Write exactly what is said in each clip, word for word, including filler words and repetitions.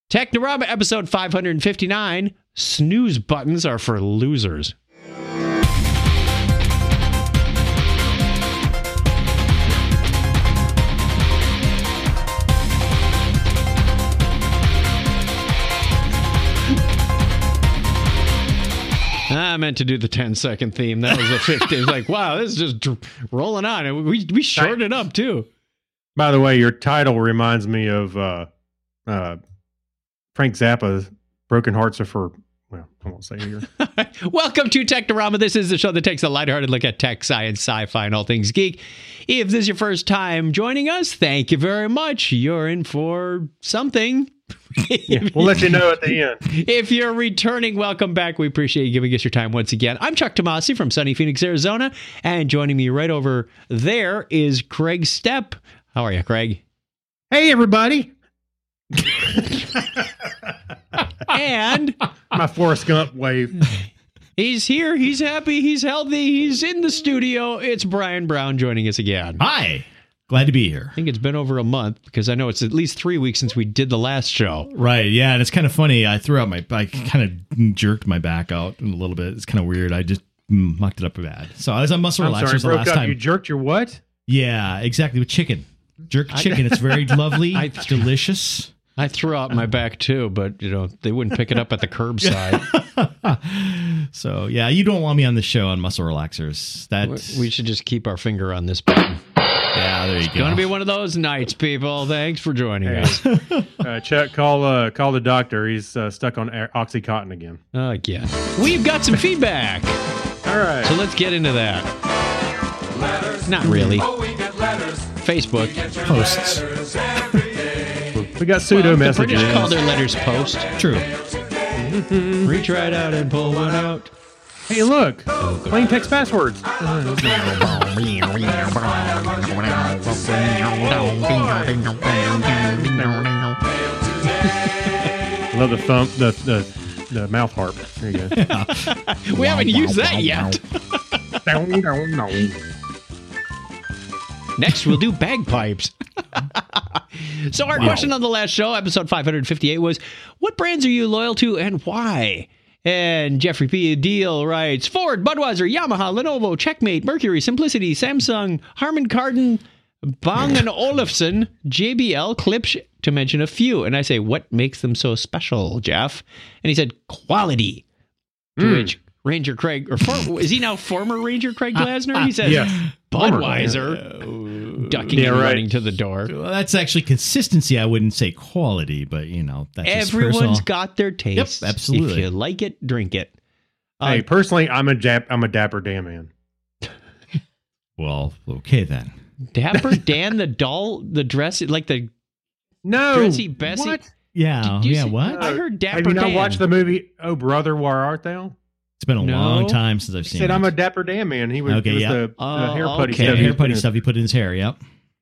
Technorama episode five fifty-nine. Snooze buttons are for losers. I meant to do the ten second theme. That was the fifty. It was like, wow, this is just dr- rolling on. And we we shortened it up too. By the way, your title reminds me of uh, uh, Frank Zappa's "Broken Hearts Are for." Well, I won't say it here. Welcome to Technorama. This is the show that takes a lighthearted look at tech, science, sci-fi, and all things geek. If this is your first time joining us, thank you very much. You're in for something. Yeah, we'll let you know at the end. If you're returning, welcome back. We appreciate you giving us your time once again. I'm Chuck Tomasi from sunny Phoenix, Arizona, and joining me right over there is Craig Stepp. How are you, Craig? Hey, everybody. And my Forrest Gump wave. He's here. He's happy. He's healthy. He's in the studio. It's Brian Brown joining us again. Hi. Glad to be here. I think it's been over a month because I know it's at least three weeks since we did the last show. Right. Yeah. And it's kind of funny. I threw out my, I kind of jerked my back out a little bit. It's kind of weird. I just mucked it up bad. So I was on muscle I'm relaxers sorry, the last up. time. You jerked your what? Yeah, exactly. With chicken. Jerk chicken. It's very lovely. It's delicious. I threw out my back too, but you know they wouldn't pick it up at the curbside. So yeah, you don't want me on the show on muscle relaxers. That we should just keep our finger on this button. Yeah, there you it's go. Going to be one of those nights, people. Thanks for joining hey. us. uh, Chuck, call uh, call the doctor. He's uh, stuck on OxyContin again. Again, we've got some feedback. All right, so let's get into that. Letters. Not really. Oh, we get letters. Facebook we posts. We got pseudo well, messages. The British call their letters post. True. Reach right out and pull one out. Hey, look. Plain text passwords. Love the thump, the, the, the mouth harp. There you go. Yeah. We haven't used that yet. Next, we'll do bagpipes. So our wow. question on the last show, episode five fifty-eight, was, what brands are you loyal to and why? And Jeffrey P. Deal writes, Ford, Budweiser, Yamaha, Lenovo, Checkmate, Mercury, Simplicity, Samsung, Harman Kardon, Bang and Olufsen, J B L, Klipsch, to mention a few. And I say, what makes them so special, Jeff? And he said, quality. To mm. which Ranger Craig, or for, is he now former Ranger Craig Glasner? He says, yes. Budweiser, uh, ducking yeah, and right. running to the door. Well, that's actually consistency. I wouldn't say quality, but, you know, that's everyone's got their taste. Yep, absolutely. If you like it, drink it. Hey, uh, personally, I'm a Jap- I'm a Dapper Dan man. Well, okay then. Dapper Dan, the doll, the dress, like the no, dressy Bessie. What? Yeah, yeah. see, What? I heard Dapper Have you not Dan. watched the movie Oh Brother, Where Art Thou? It's been a no. long time since I've He seen said, it. I'm a Dapper Dan man. He was, okay, was yeah. the, Oh, the hair putty okay. Yeah, stuff. hair he putty put stuff he put in his hair. Yep.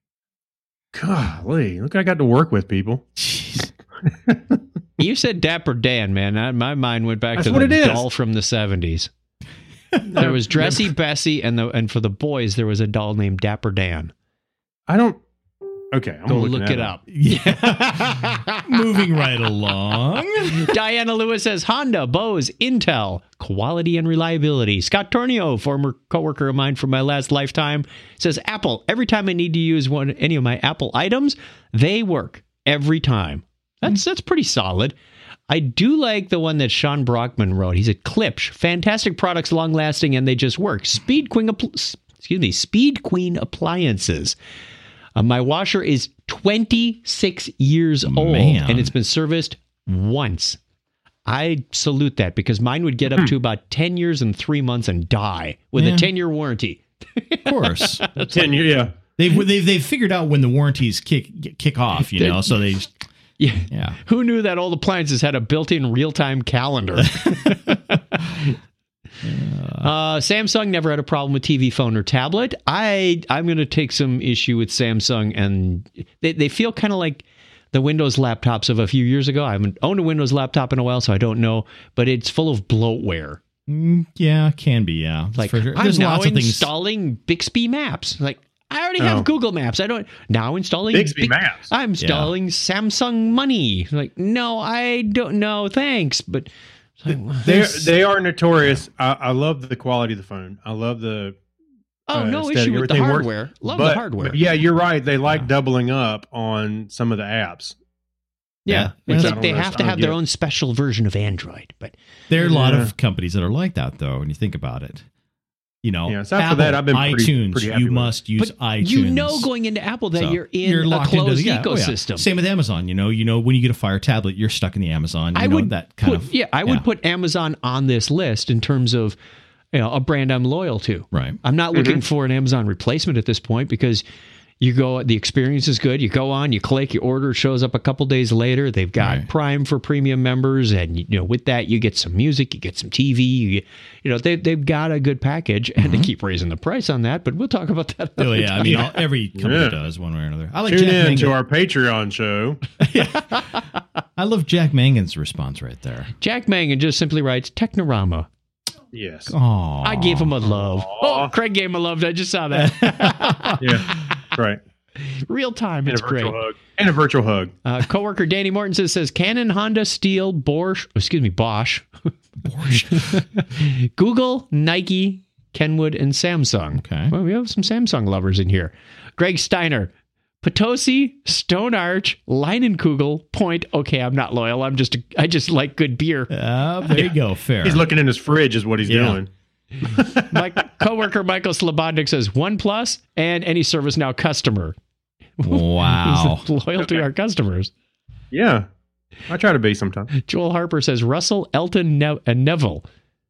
Golly, look, I got to work with people. Jeez. You said Dapper Dan, man. I, my mind went back That's to what the it is. doll from the seventies. There was Dressy Bessie, and the and for the boys, there was a doll named Dapper Dan. I don't. Okay, I'm Go looking look at it up. Yeah. Moving right along. Diana Lewis says Honda, Bose, Intel, quality and reliability. Scott Tornio, former coworker of mine from my last lifetime, says Apple. Every time I need to use one any of my Apple items, they work every time. That's that's pretty solid. I do like the one that Sean Brockman wrote. He said Klipsch, fantastic products, long lasting, and they just work. Speed Queen, excuse me, Speed Queen appliances. Uh, my washer is twenty-six years old, Man. and it's been serviced once. I salute that because mine would get up to about ten years and three months and die with Yeah. a ten-year warranty. Of course. Ten year, yeah. They've, they've, they've figured out when the warranties kick kick off, you know, so they just, Yeah. yeah. Who knew that old appliances had a built-in real-time calendar? Uh, Samsung never had a problem with T V, phone, or tablet. I, I'm going to take some issue with Samsung, and they, they feel kind of like the Windows laptops of a few years ago. I haven't owned a Windows laptop in a while, so I don't know, but it's full of bloatware. Mm, yeah, can be, yeah. Like, For sure. I'm There's now lots of things. installing Bixby Maps. Like, I already have Oh. Google Maps. I don't now installing Bixby Big- Maps. I'm installing Samsung Money. Like, no, I don't know. Thanks, but it's like, They they are notorious. I, I love the quality of the phone. I love the oh, uh, no aesthetic. issue with the Everything works. hardware. Love but, the hardware. but yeah, you're right. They like Yeah. doubling up on some of the apps. yeah, Yeah. it's I like don't they know, have to I don't have their get. own special version of Android. But There are a lot Yeah. of companies that are like that, though, when you think about it. You know, Yeah, so after Apple, that, I've been pretty- iTunes. pretty happy you with it. must use but iTunes. you know, going into Apple, that So, you're in you're a locked into closed the- yeah, oh, yeah. ecosystem. Same with Amazon. You know, you know when you get a Fire tablet, you're stuck in the Amazon. You I know would that kind put, of yeah, I would yeah. put Amazon on this list in terms of, you know, a brand I'm loyal to. right. I'm not Mm-hmm. looking for an Amazon replacement at this point because you go, the experience is good. You go on, you click, your order shows up a couple days later. They've got Right. Prime for premium members, and you know, with that, you get some music, you get some T V. You, get, you know, they they've got a good package, and they keep raising the price on that. But we'll talk about that. Oh another yeah, I time. mean, all, every company Yeah. does one way or another. I like Tune Jack in Mangan. to our Patreon show. I love Jack Mangan's response right there. Jack Mangan just simply writes Technorama. Yes. Oh, I gave him a love. Oh, Craig gave him a love. I just saw that. Yeah. Right. Real time. And It's a virtual great. hug. And a virtual hug. Uh, coworker Danny Morton says, says Canon, Honda, Steel, Bosch, excuse me, Bosch, Google, Nike, Kenwood, and Samsung. Okay. Well, we have some Samsung lovers in here. Greg Steiner, Potosi, Stone Arch, Leinenkugel, Point. Okay, I'm not loyal. I'm just, I just like good beer. Uh, there you go. Fair. He's looking in his fridge is what he's Yeah. doing. My coworker Michael Slobodnik says OnePlus and any ServiceNow customer. Wow. He's loyal to our customers. Yeah. I try to be sometimes. Joel Harper says Russell, Elton, ne- and Neville.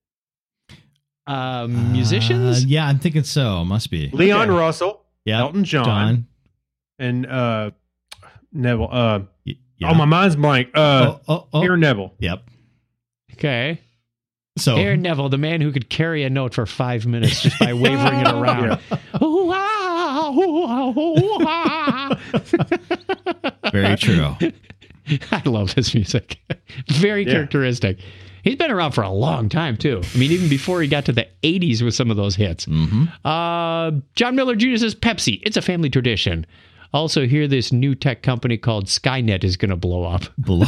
Uh, musicians? Uh, yeah, I'm thinking so. Must be. Leon Okay. Russell, Yeah. Elton John, and uh, Neville. Uh, Y- yeah. Oh, my mind's blank. Uh, oh, oh, oh. Aaron Neville. Yep. Okay. So Aaron Neville, the man who could carry a note for five minutes just by wavering it around. Ooh, ah, ooh, ah, ooh, ah. very true. I love his music. Very Yeah. characteristic. He's been around for a long time, too. I mean, even before he got to the eighties with some of those hits. hmm Uh, John Miller Junior says Pepsi. It's a family tradition. Also, hear this new tech company called Skynet is going to blow up. Blow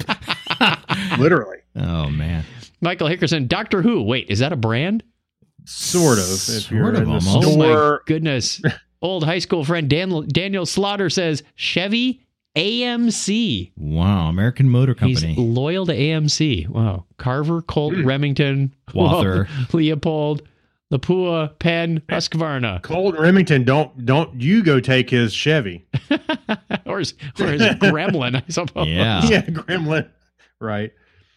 up. Literally. Oh man. Michael Hickerson, Doctor Who. Wait, is that a brand? Sort of. If Sort you're of, in the almost. Oh my store. goodness. Old high school friend Dan, Daniel Slaughter says Chevy A M C. Wow. American Motor He's Company. loyal to A M C. Wow. Carver, Colt, Mm. Remington, Walther. Leopold, Lapua, Penn, Husqvarna. Colt Remington, don't don't you go take his Chevy. or, his, or his Gremlin, I suppose. Yeah. Yeah, Gremlin. Right.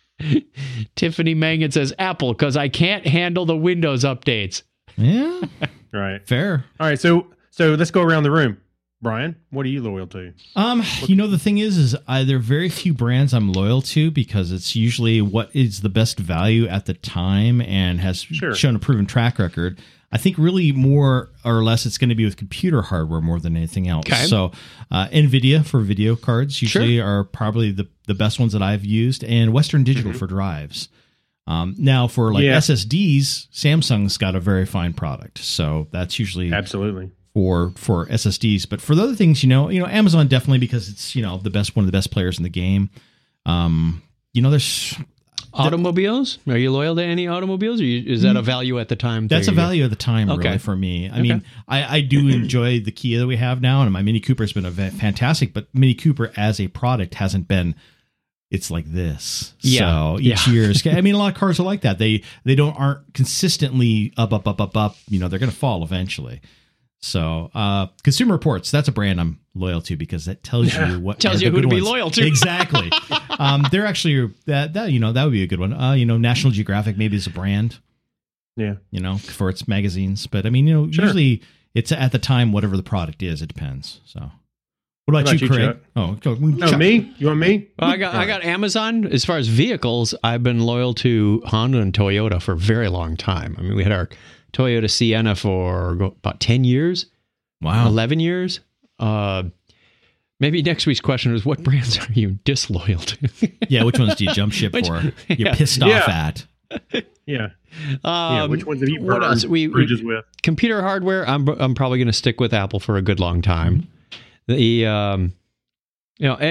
Tiffany Mangan says Apple because I can't handle the Windows updates. Yeah. Right. Fair. All right. So so let's go around the room. Brian, what are you loyal to? Um, you know, the thing is, is uh, there are very few brands I'm loyal to because it's usually what is the best value at the time and has Sure. shown a proven track record. I think really more or less it's going to be with computer hardware more than anything else. Okay. So uh, NVIDIA for video cards usually are probably the, the best ones that I've used, and Western Digital Mhm. for drives. Um, now for like Yeah. S S Ds, Samsung's got a very fine product. So that's usually Absolutely. for for S S Ds. But for the other things, you know, you know, Amazon definitely because it's, you know, the best one of the best players in the game. Um, you know, there's Automobiles? Are you loyal to any automobiles? Or you, is that a value at the time? that's a thing? value at the time, Okay. really, for me. I Okay. mean, I, I do enjoy the Kia that we have now, and my Mini Cooper has been a va- fantastic. But Mini Cooper as a product hasn't been. It's like this. Yeah. So each Yeah. year is. I mean, a lot of cars are like that. They they don't aren't consistently up up up up up. You know, they're going to fall eventually. So, uh, Consumer Reports, that's a brand I'm loyal to because that tells Yeah. you what Tells are you the who good to be ones. loyal to. Exactly. um, they're actually that that you know that would be a good one. Uh, you know, National Geographic maybe is a brand. Yeah. You know, for its magazines, but I mean, you know, Sure. usually it's at the time whatever the product is. It depends. So, what about, What about you, you, Craig? Chuck? Oh, go, No, Chuck. me? You want me? Well, I got I got Amazon. As far as vehicles, I've been loyal to Honda and Toyota for a very long time. I mean, we had our Toyota Sienna for about ten years, Wow. eleven years. Uh, maybe next week's question is, what brands are you disloyal to? Yeah, which ones do you jump ship Which- for? You're yeah. pissed Yeah. off at. Yeah. Um, yeah. Which ones have you what burned else? We, bridges we, with? Computer hardware. I'm I'm probably going to stick with Apple for a good long time. The um, you know,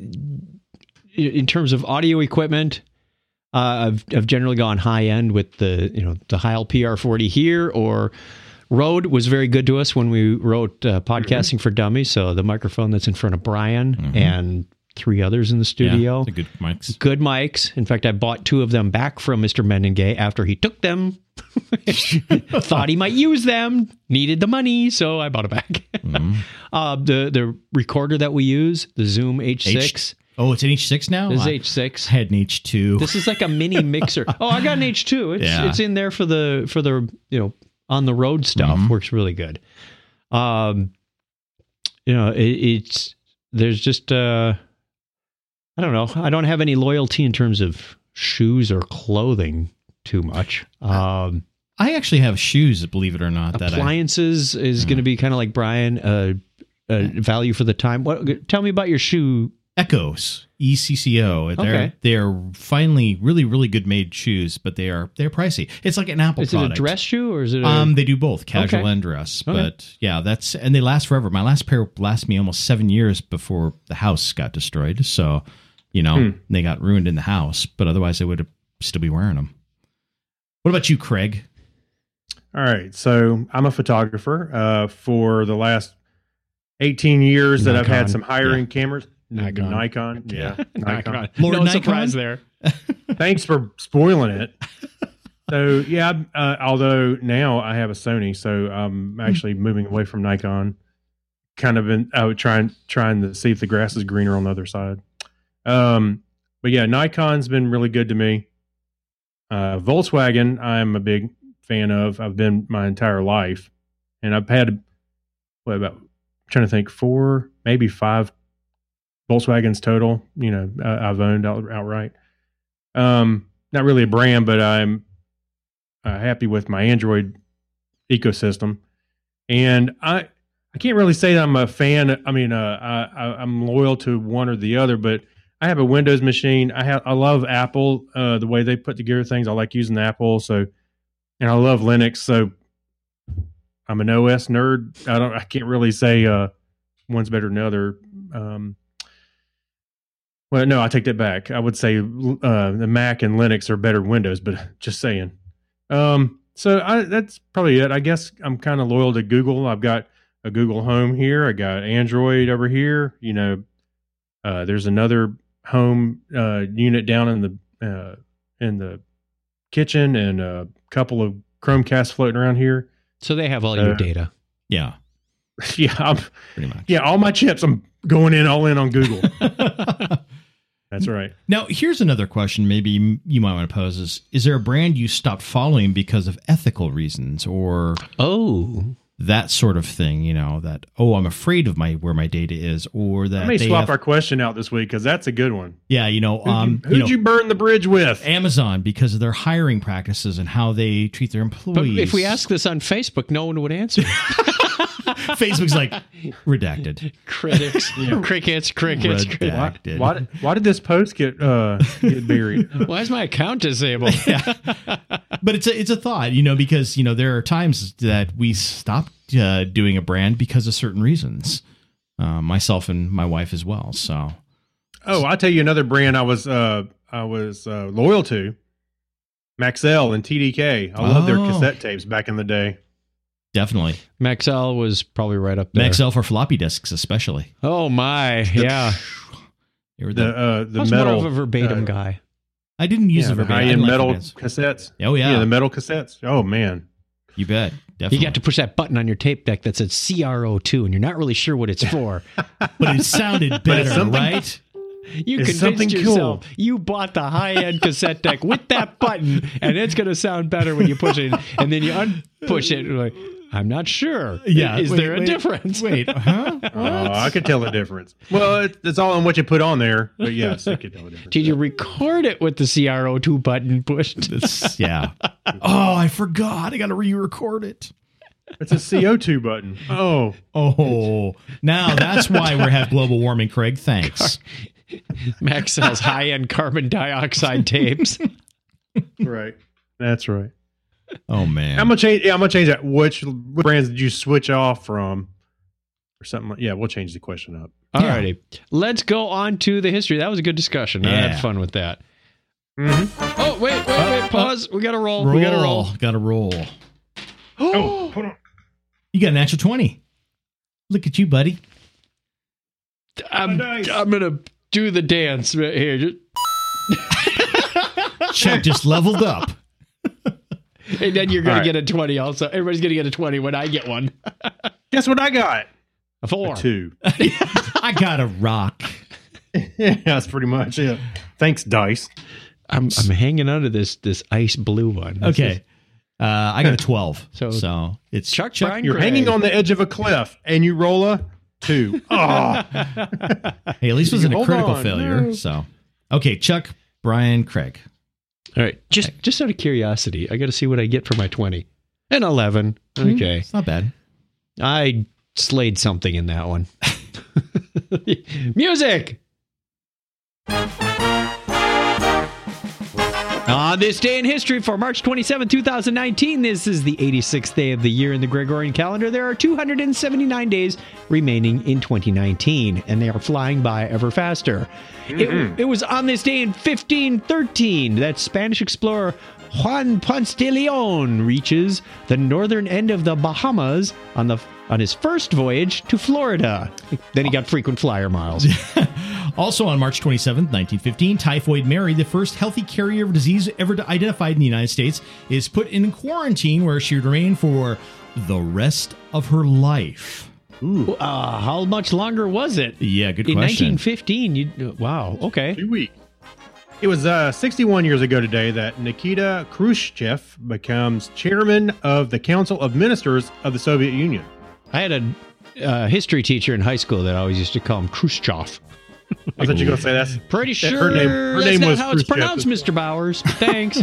in terms of audio equipment, uh, I've I've generally gone high end with the you know the Heil P R forty here, or Rode was very good to us when we wrote uh, Podcasting mm-hmm. for Dummies. So the microphone that's in front of Brian mm-hmm. and three others in the studio. Yeah, good mics. Good mics. In fact, I bought two of them back from Mister Menengay after he took them. Thought he might use them. Needed the money, so I bought it back. Mm-hmm. uh, the the recorder that we use, the Zoom H six. H- oh, it's an H six now? This is H six. I had an H two. This is like a mini mixer. Oh, I got an H two. It's yeah. it's in there for the for the you know on the road stuff. Mm-hmm. Works really good. Um, you know, it, it's there's just uh, I don't know. I don't have any loyalty in terms of shoes or clothing too much. Um, I actually have shoes, believe it or not. Appliances that I, is yeah. going to be kind of like Brian, uh, uh, value for the time. What? Tell me about your shoe. Echoes, E C C O. They're okay. they're finally really really good made shoes, but they are they're pricey. It's like an Apple is product. Is it a dress shoe or is it? A... Um, they do both casual okay. and dress. Okay. But yeah, that's and they last forever. My last pair lasted me almost seven years before the house got destroyed. So, you know, hmm. they got ruined in the house, but otherwise I would still be wearing them. What about you, Craig? All right, so I'm a photographer. Uh, for the last eighteen years Nikon. that I've had some higher-end yeah. cameras. Nikon. Nikon, yeah. Nikon. Nikon. Lord no Nikon? surprise there. Thanks for spoiling it. So, yeah, uh, although now I have a Sony, so I'm actually moving away from Nikon. Kind of been I would trying trying to see if the grass is greener on the other side. Um, but yeah, Nikon's been really good to me. Uh, Volkswagen, I'm a big fan of. I've been my entire life, and I've had what about I'm trying to think four, maybe five Volkswagens total. You know, uh, I've owned out, outright. Um, not really a brand, but I'm uh, happy with my Android ecosystem, and I I can't really say that I'm a fan. I mean, uh, I, I, I'm loyal to one or the other, but I have a Windows machine. I have I love Apple, uh, the way they put together things. I like using Apple, so and I love Linux. So I'm an O S nerd. I don't. I can't really say uh, one's better than the other. Um, well, no, I take that back. I would say uh, the Mac and Linux are better than Windows, but just saying. Um, so I, that's probably it. I guess I'm kind of loyal to Google. I've got a Google Home here. I got Android over here. You know, uh, there's another home uh, unit down in the uh, in the kitchen, and a couple of Chromecasts floating around here. So they have all uh, your data. Yeah, yeah, I'm, pretty much. Yeah, all my chips. I'm going in all in on Google. That's right. Now, here's another question maybe you might want to pose is, is there a brand you stopped following because of ethical reasons or oh that sort of thing, you know, that, oh, I'm afraid of my where my data is, or that I may they swap have, our question out this week because that's a good one. Yeah, you know, Who'd, um, you, who'd you, know, you burn the bridge with? Amazon, because of their hiring practices and how they treat their employees. But if we ask this on Facebook, no one would answer. Facebook's like, redacted. Critics, yeah. crickets, crickets, redacted. crickets. Why, why, why did this post get uh, get buried? Why is my account disabled? Yeah. But it's a, it's a thought, you know, because, you know, there are times that we stop uh, doing a brand because of certain reasons. Uh, myself and my wife as well. So, oh, I'll tell you another brand I was uh, I was uh, loyal to, Maxell and T D K. I love oh. their cassette tapes back in the day. Definitely. Maxell was probably right up there. Maxell for floppy disks, especially. Oh my, yeah. They were the the, uh, the I was metal more of a verbatim uh, guy. I didn't use yeah, the the verbatim. high-end like metal verbatim. cassettes. Oh yeah, yeah, the metal cassettes. Oh man, you bet. Definitely. You got to push that button on your tape deck that says C R O two, and you're not really sure what it's for. But it sounded better, right? You It's convinced something yourself cool. you bought the high-end cassette deck with that button, and it's going to sound better when you push it, and then you unpush it. And like, I'm not sure. Yeah, is wait, there a wait, difference? Wait, huh? oh, I could tell the difference. Well, it, it's all on what you put on there, but yes, I could tell the difference. Did you record it with the C R O two button pushed? It's, yeah. Oh, I forgot. I got to re-record it. It's a C O two button. Oh, Oh, now that's why we have global warming, Craig. Thanks. Max sells high-end carbon dioxide tapes. right. That's right. Oh man. I'm gonna change. Yeah, I'm gonna change that. Which, which brands did you switch off from, or something? Like, yeah, we'll change the question up. All righty. Let's go on to the history. That was a good discussion. I Yeah. had fun with that. Mm-hmm. Oh, wait, wait, wait. Uh, Pause. we got to roll. roll. We got to roll. Got to roll. Oh, hold on. You got a natural twenty. Look at you, buddy. I'm, Nice. I'm going to do the dance right here. Just- Chuck just leveled up. And then you're going All to right. get a twenty also. Everybody's going to get a twenty when I get one. Guess what I got? A four. A two. I got a rock. Yeah, that's pretty much it. Thanks, Dice. I'm, I'm hanging under this this ice blue one. This Okay. is- Uh, I got a twelve. So- So, it's Chuck, Chuck. Brian, You're Craig. hanging on the edge of a cliff, and you roll a two. Oh, Hey, at least it wasn't a Hold critical on. failure. No. So, okay, Chuck, Brian, Craig. All right. Just just out of curiosity, I got to see what I get for my twenty. An eleven. Okay. It's not bad. I slayed something in that one. Music! On this day in history for March twenty-seventh, twenty nineteen, this is the eighty-sixth day of the year in the Gregorian calendar. There are two hundred seventy-nine days remaining in twenty nineteen, and they are flying by ever faster. It, it was on this day in fifteen thirteen that Spanish explorer Juan Ponce de Leon reaches the northern end of the Bahamas on the on his first voyage to Florida. Then he got frequent flyer miles. Also on March twenty-seventh, nineteen fifteen, Typhoid Mary, the first healthy carrier of disease ever identified in the United States, is put in quarantine where she would remain for the rest of her life. Uh, how much longer was it? Yeah, good In question. nineteen fifteen, you wow, okay. two weeks. It was uh, sixty-one years ago today that Nikita Khrushchev becomes chairman of the Council of Ministers of the Soviet Union. I had a uh, history teacher in high school that always used to call him Khrushchev. I thought you were going to say that's Pretty Yeah, sure her name- her that's name not was how it's Khrushchev. pronounced, Mister Bowers. Thanks.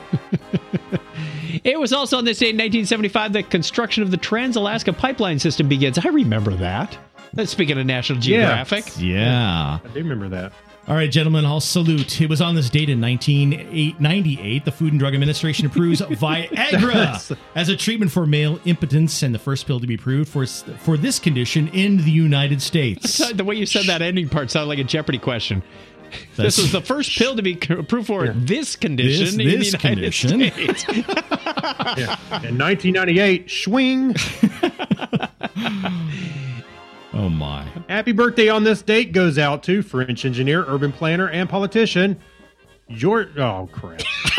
It was also on this day in nineteen seventy-five that construction of the Trans-Alaska Pipeline System begins. I remember that. That's speaking of National Geographic. Yeah. I do remember that. All right, gentlemen, I'll salute. It was on this date in nineteen ninety-eight, the Food and Drug Administration approves Viagra as a treatment for male impotence and the first pill to be approved for for this condition in the United States. The way you said that ending part sounded like a Jeopardy question. That's- This was the first pill to be c- approved for this condition This- in this the United condition. States. Yeah. In nineteen ninety-eight, swing. Oh, my. Happy birthday on this date goes out to French engineer, urban planner, and politician, George. Oh, crap.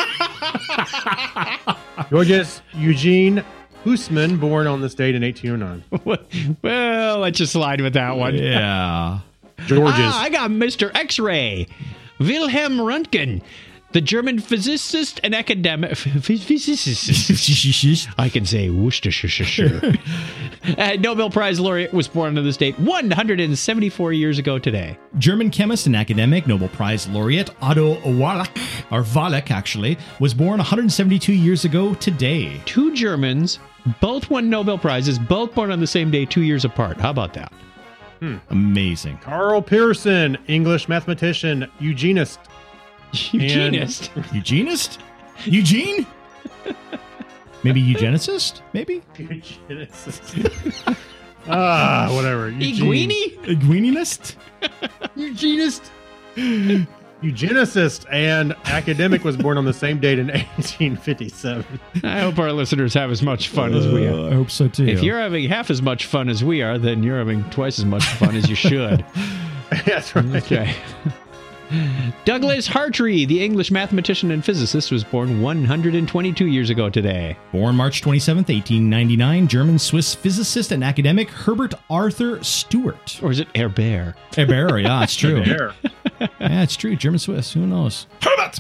Georges Eugene Hussmann, born on this date in eighteen oh nine. Well, let's just slide with that one. Yeah. Georges. Ah, I got Mister X-ray. Wilhelm Röntgen, the German physicist and academic. Physicist. I can say Worcestershire. uh, Nobel Prize laureate was born on this date one hundred seventy-four years ago today. German chemist and academic, Nobel Prize laureate Otto Wallach, or Wallach actually, was born one hundred seventy-two years ago today. Two Germans, both won Nobel Prizes, both born on the same day, two years apart. How about that? Amazing. Carl Pearson, English mathematician, eugenist. Eugenist. Eugenist? Eugene? Maybe eugenicist? Maybe? Eugenicist. Ah, whatever. Eugene. Iguini? Eugenialist? Eugenist. Eugenicist and academic was born on the same date in eighteen fifty-seven. I hope our listeners have as much fun as we have. Uh, I hope so too. If you're having half as much fun as we are, then you're having twice as much fun as you should. That's right. Okay. Douglas Hartree, the English mathematician and physicist, was born one hundred twenty-two years ago today. Born March twenty-seventh, eighteen ninety-nine, German-Swiss physicist and academic Herbert Arthur Stewart. Or is it Herbert? Herbert, yeah, it's true. There. Yeah, it's true. German-Swiss. Who knows? Herbert!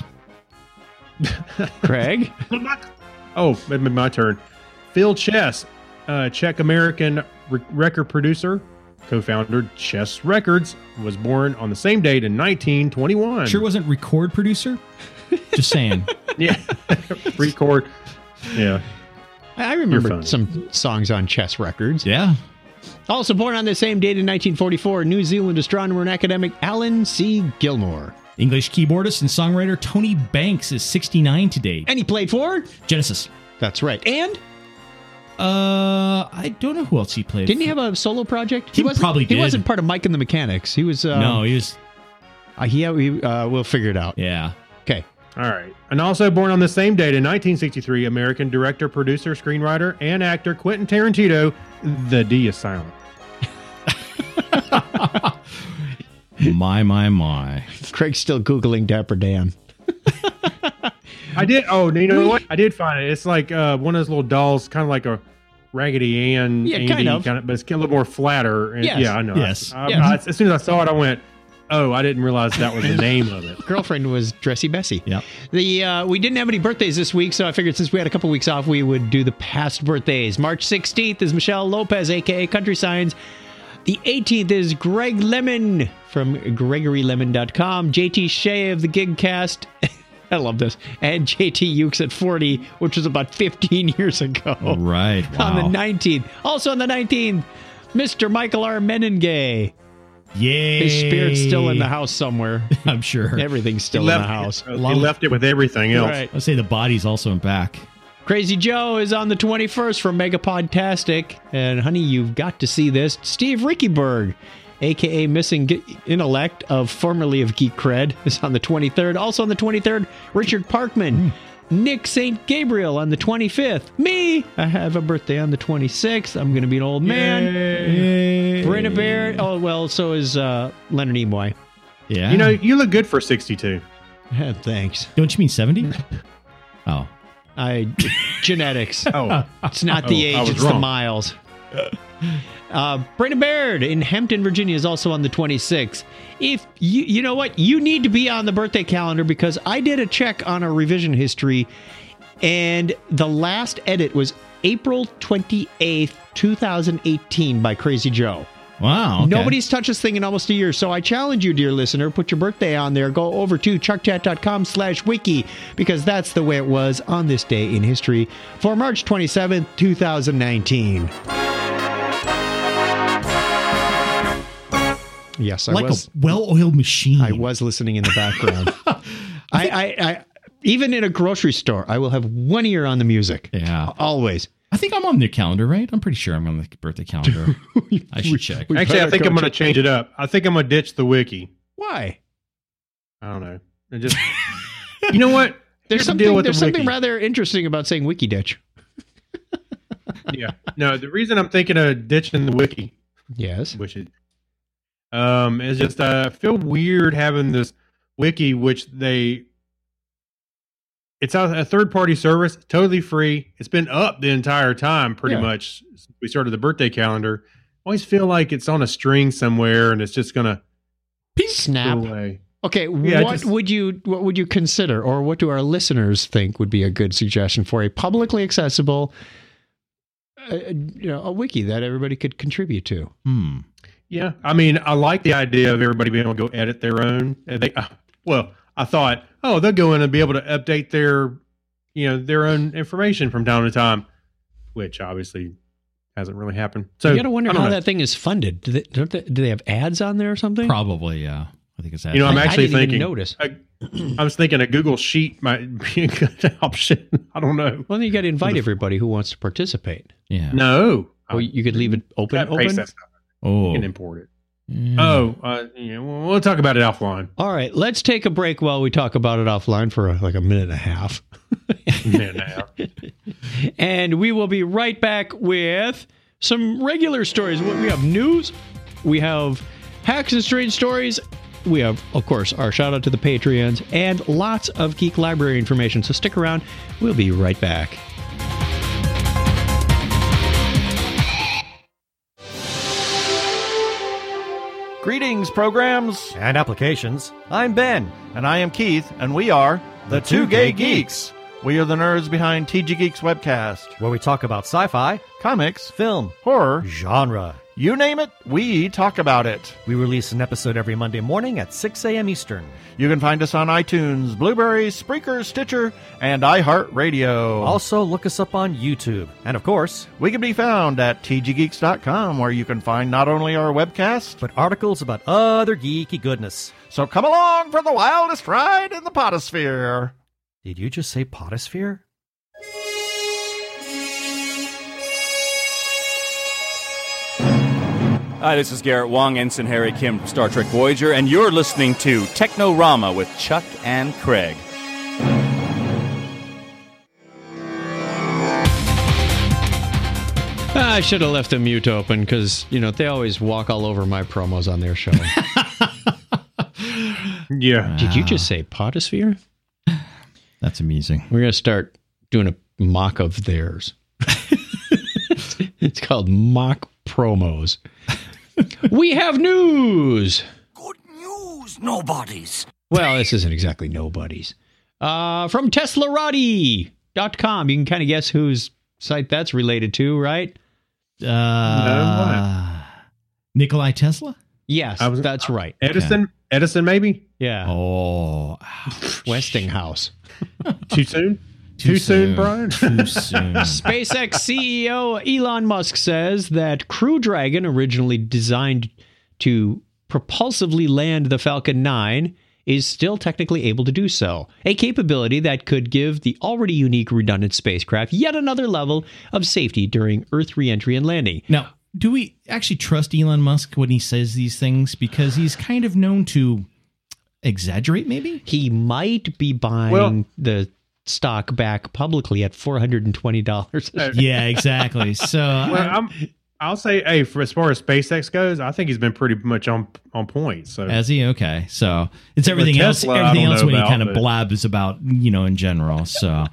Craig? Oh, maybe my turn. Phil Chess, uh, Czech-American re- record producer, co-founder Chess Records, was born on the same date in nineteen twenty-one. Sure wasn't record producer? Just saying. Yeah. Record. Yeah. I You're remember funny. some songs on Chess Records. Yeah. Also born on the same date in nineteen forty-four, New Zealand astronomer and academic Alan C. Gilmore. English keyboardist and songwriter Tony Banks is sixty-nine today. And he played for? Genesis. That's right. And? Uh, I don't know who else he played. Didn't for. he have a solo project? He wasn't, probably He did. wasn't part of Mike and the Mechanics. He was... Um, no, he was... Uh, he, he, uh, we'll figure it out. Yeah. Okay. All right. And also born on the same date in nineteen sixty-three, American director, producer, screenwriter, and actor Quentin Tarantino. The D is silent. my, my, my. Craig's still Googling Dapper Dan. I did. Oh, you know what? I did find it. It's like uh, one of those little dolls, kind of like a Raggedy Ann. Yeah, Andy, kind of. kind of. But it's a little more flatter. And, Yes. Yeah, I know. Yes. I, I, Yes. I, as soon as I saw it, I went, oh, I didn't realize that was the name of it. Girlfriend was Dressy Bessie. Yep. The uh, we didn't have any birthdays this week, so I figured since we had a couple weeks off, we would do the past birthdays. March sixteenth is Michelle Lopez, a k a. Country Signs. The eighteenth is Greg Lemon from Gregory Lemon dot com. J T Shea of the Gigcast. I love this. And J T Ukes at forty, which was about fifteen years ago. Right. Wow. On the nineteenth. Also on the nineteenth, Mister Michael R. Meningay. Yay. His spirit's still in the house somewhere. I'm sure. Everything's still He in left, the house. He left it with everything else. Right. I'll say the body's also in back. Crazy Joe is on the twenty-first from Megapodtastic. And honey, you've got to see this. Steve Rickyberg, a k a. Missing Ge- Intellect of formerly of Geek Cred, is on the twenty-third. Also on the twenty-third, Richard Parkman. Mm. Nick Saint Gabriel on the twenty-fifth. Me, I have a birthday on the twenty-sixth. I'm going to be an old man. Yay. Brenna Bear. Oh, well, so is uh, Leonard Nimoy. Yeah. You know, you look good for sixty-two. Thanks. Don't you mean seventy? Oh. I genetics. Oh. It's not the Oh, I age, was it's the wrong. miles. Uh, Brandon Baird in Hampton, Virginia is also on the twenty-sixth. If you, you know what, you need to be on the birthday calendar because I did a check on our revision history and the last edit was April twenty-eighth, twenty eighteen by Crazy Joe. Wow. Okay. Nobody's touched this thing in almost a year, so I challenge you, dear listener, put your birthday on there. Go over to chuckchat.com slash wiki because that's the way it was on this day in history for March twenty-seventh, twenty nineteen. Yes, I like was. a well-oiled machine. I was listening in the background. I, I, I, even in a grocery store, I will have one ear on the music. Yeah. Always. I think I'm on the calendar, right? I'm pretty sure I'm on the birthday calendar. I should check. we Actually, I better think go I'm going to check. change it up. I think I'm going to ditch the wiki. Why? I don't know. It just, you know what? There's Here's the something. deal with There's the something wiki. rather interesting about saying wiki ditch. Yeah. No, the reason I'm thinking of ditching the wiki, Yes. which is, um, is just uh, I feel weird having this wiki, which they, it's a third party service, totally free. It's been up the entire time, pretty Yeah. much. Since we started the birthday calendar. I always feel like it's on a string somewhere, and it's just gonna Snap. go away. Okay, Yeah, what just- would you what would you consider, or what do our listeners think would be a good suggestion for a publicly accessible, uh, you know, a wiki that everybody could contribute to? Hmm. Yeah, I mean, I like the idea of everybody being able to go edit their own. And they, uh, well, I thought, oh, they'll go in and be able to update their, you know, their own information from time to time, which obviously hasn't really happened. So You got to wonder I don't how know. that thing is funded. Do they, don't they, do they have ads on there or something? Probably, yeah. I think it's that. You know, I'm I- I actually didn't even thinking. notice. I, I was thinking a Google Sheet might be a good option. I don't know. Well, then you got to invite everybody who wants to participate. yeah. No, Or you could leave it open. That paste open. that stuff. Oh. You can import it. Yeah. Oh, uh, yeah, we'll, we'll talk about it offline. All right, let's take a break while we talk about it offline for uh, like a minute and a half. Man, now. And we will be right back with some regular stories. We have news, we have hacks and strange stories, we have, of course, our shout out to the Patreons, and lots of Geek Library information. So stick around. We'll be right back. Greetings, programs and applications. I'm Ben. And I am Keith, and we are the Two Gay Geeks. We are the nerds behind T G Geeks webcast, where we talk about sci-fi, comics, film, horror, genre, You name it, we talk about it. We release an episode every Monday morning at six a.m. Eastern. You can find us on iTunes, Blueberry, Spreaker, Stitcher, and iHeartRadio. Also, look us up on YouTube. And of course, we can be found at t g geeks dot com, where you can find not only our webcast, but articles about other geeky goodness. So come along for the wildest ride in the potosphere. Did you just say potosphere? Hi, this is Garrett Wong, Ensign Harry Kim from Star Trek Voyager, and you're listening to Technorama with Chuck and Craig. I should have left the mute open because, you know, they always walk all over my promos on their show. Yeah. Did you just say potosphere? That's amusing. We're going to start doing a mock of theirs. It's called mock promos. We have news. Good news, nobodies. Well, this isn't exactly nobodies. Uh, from Teslarati dot com. You can kind of guess whose site that's related to, right? Uh, No, Nikolai Tesla? Yes, I was- that's right. Edison, Edison, maybe Yeah. Oh, Westinghouse. too soon. Too, soon, Brian. Too soon. SpaceX C E O Elon Musk says that Crew Dragon, originally designed to propulsively land the Falcon nine, is still technically able to do so, a capability that could give the already unique redundant spacecraft yet another level of safety during Earth re-entry and landing. Now, do we actually trust Elon Musk when he says these things? Because he's kind of known to exaggerate, maybe? He might be buying Well- the stock back publicly at four hundred twenty dollars. Yeah, exactly. So, Well, I- I'm, I'll say, hey, for as far as SpaceX goes, I think he's been pretty much on on point. So As he okay, so it's With everything else. Tesla, I Everything don't else know when he about, kind of but- blabs about, you know, in general. So,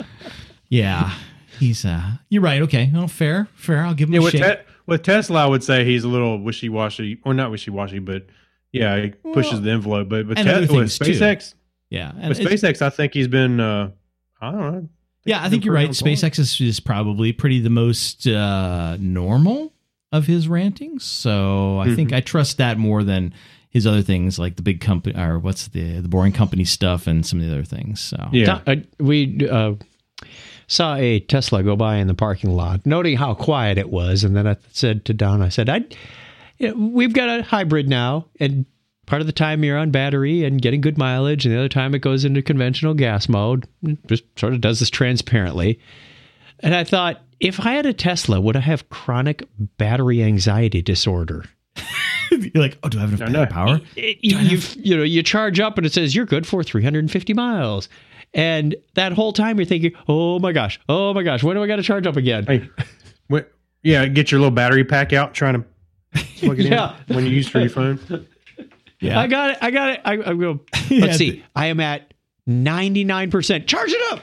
yeah, he's. uh You're right. Okay, well, fair, fair. I'll give him yeah, a with, shake. te- with Tesla, I would say he's a little wishy washy, or not wishy washy, but yeah, he pushes Well, the envelope. But with, and te- other with things, too. SpaceX, yeah, and with it's- SpaceX, I think he's been. Uh, I don't know. Yeah, I think you're right. SpaceX is, is probably pretty the most uh, normal of his rantings. So I think I trust that more than his other things like the big company or what's the the boring company stuff and some of the other things. So Yeah. Uh, we uh, saw a Tesla go by in the parking lot, noting how quiet it was, and then I said to Don, I said, I, you know, we've got a hybrid now, and part of the time you're on battery and getting good mileage, and the other time it goes into conventional gas mode. It just sort of does this transparently. And I thought, if I had a Tesla, would I have chronic battery anxiety disorder? you're like, oh, do I have enough No, no. power? It, you, you, you know, you charge up and it says you're good for three hundred fifty miles. And that whole time you're thinking, oh my gosh, oh my gosh, when do I got to charge up again? Hey, what, yeah, get your little battery pack out, trying to plug it Yeah. in when you use for your phone. Yeah, I got it. I got it. I, I'm going to, Yeah, let's see. the- I am at ninety-nine percent. Charge it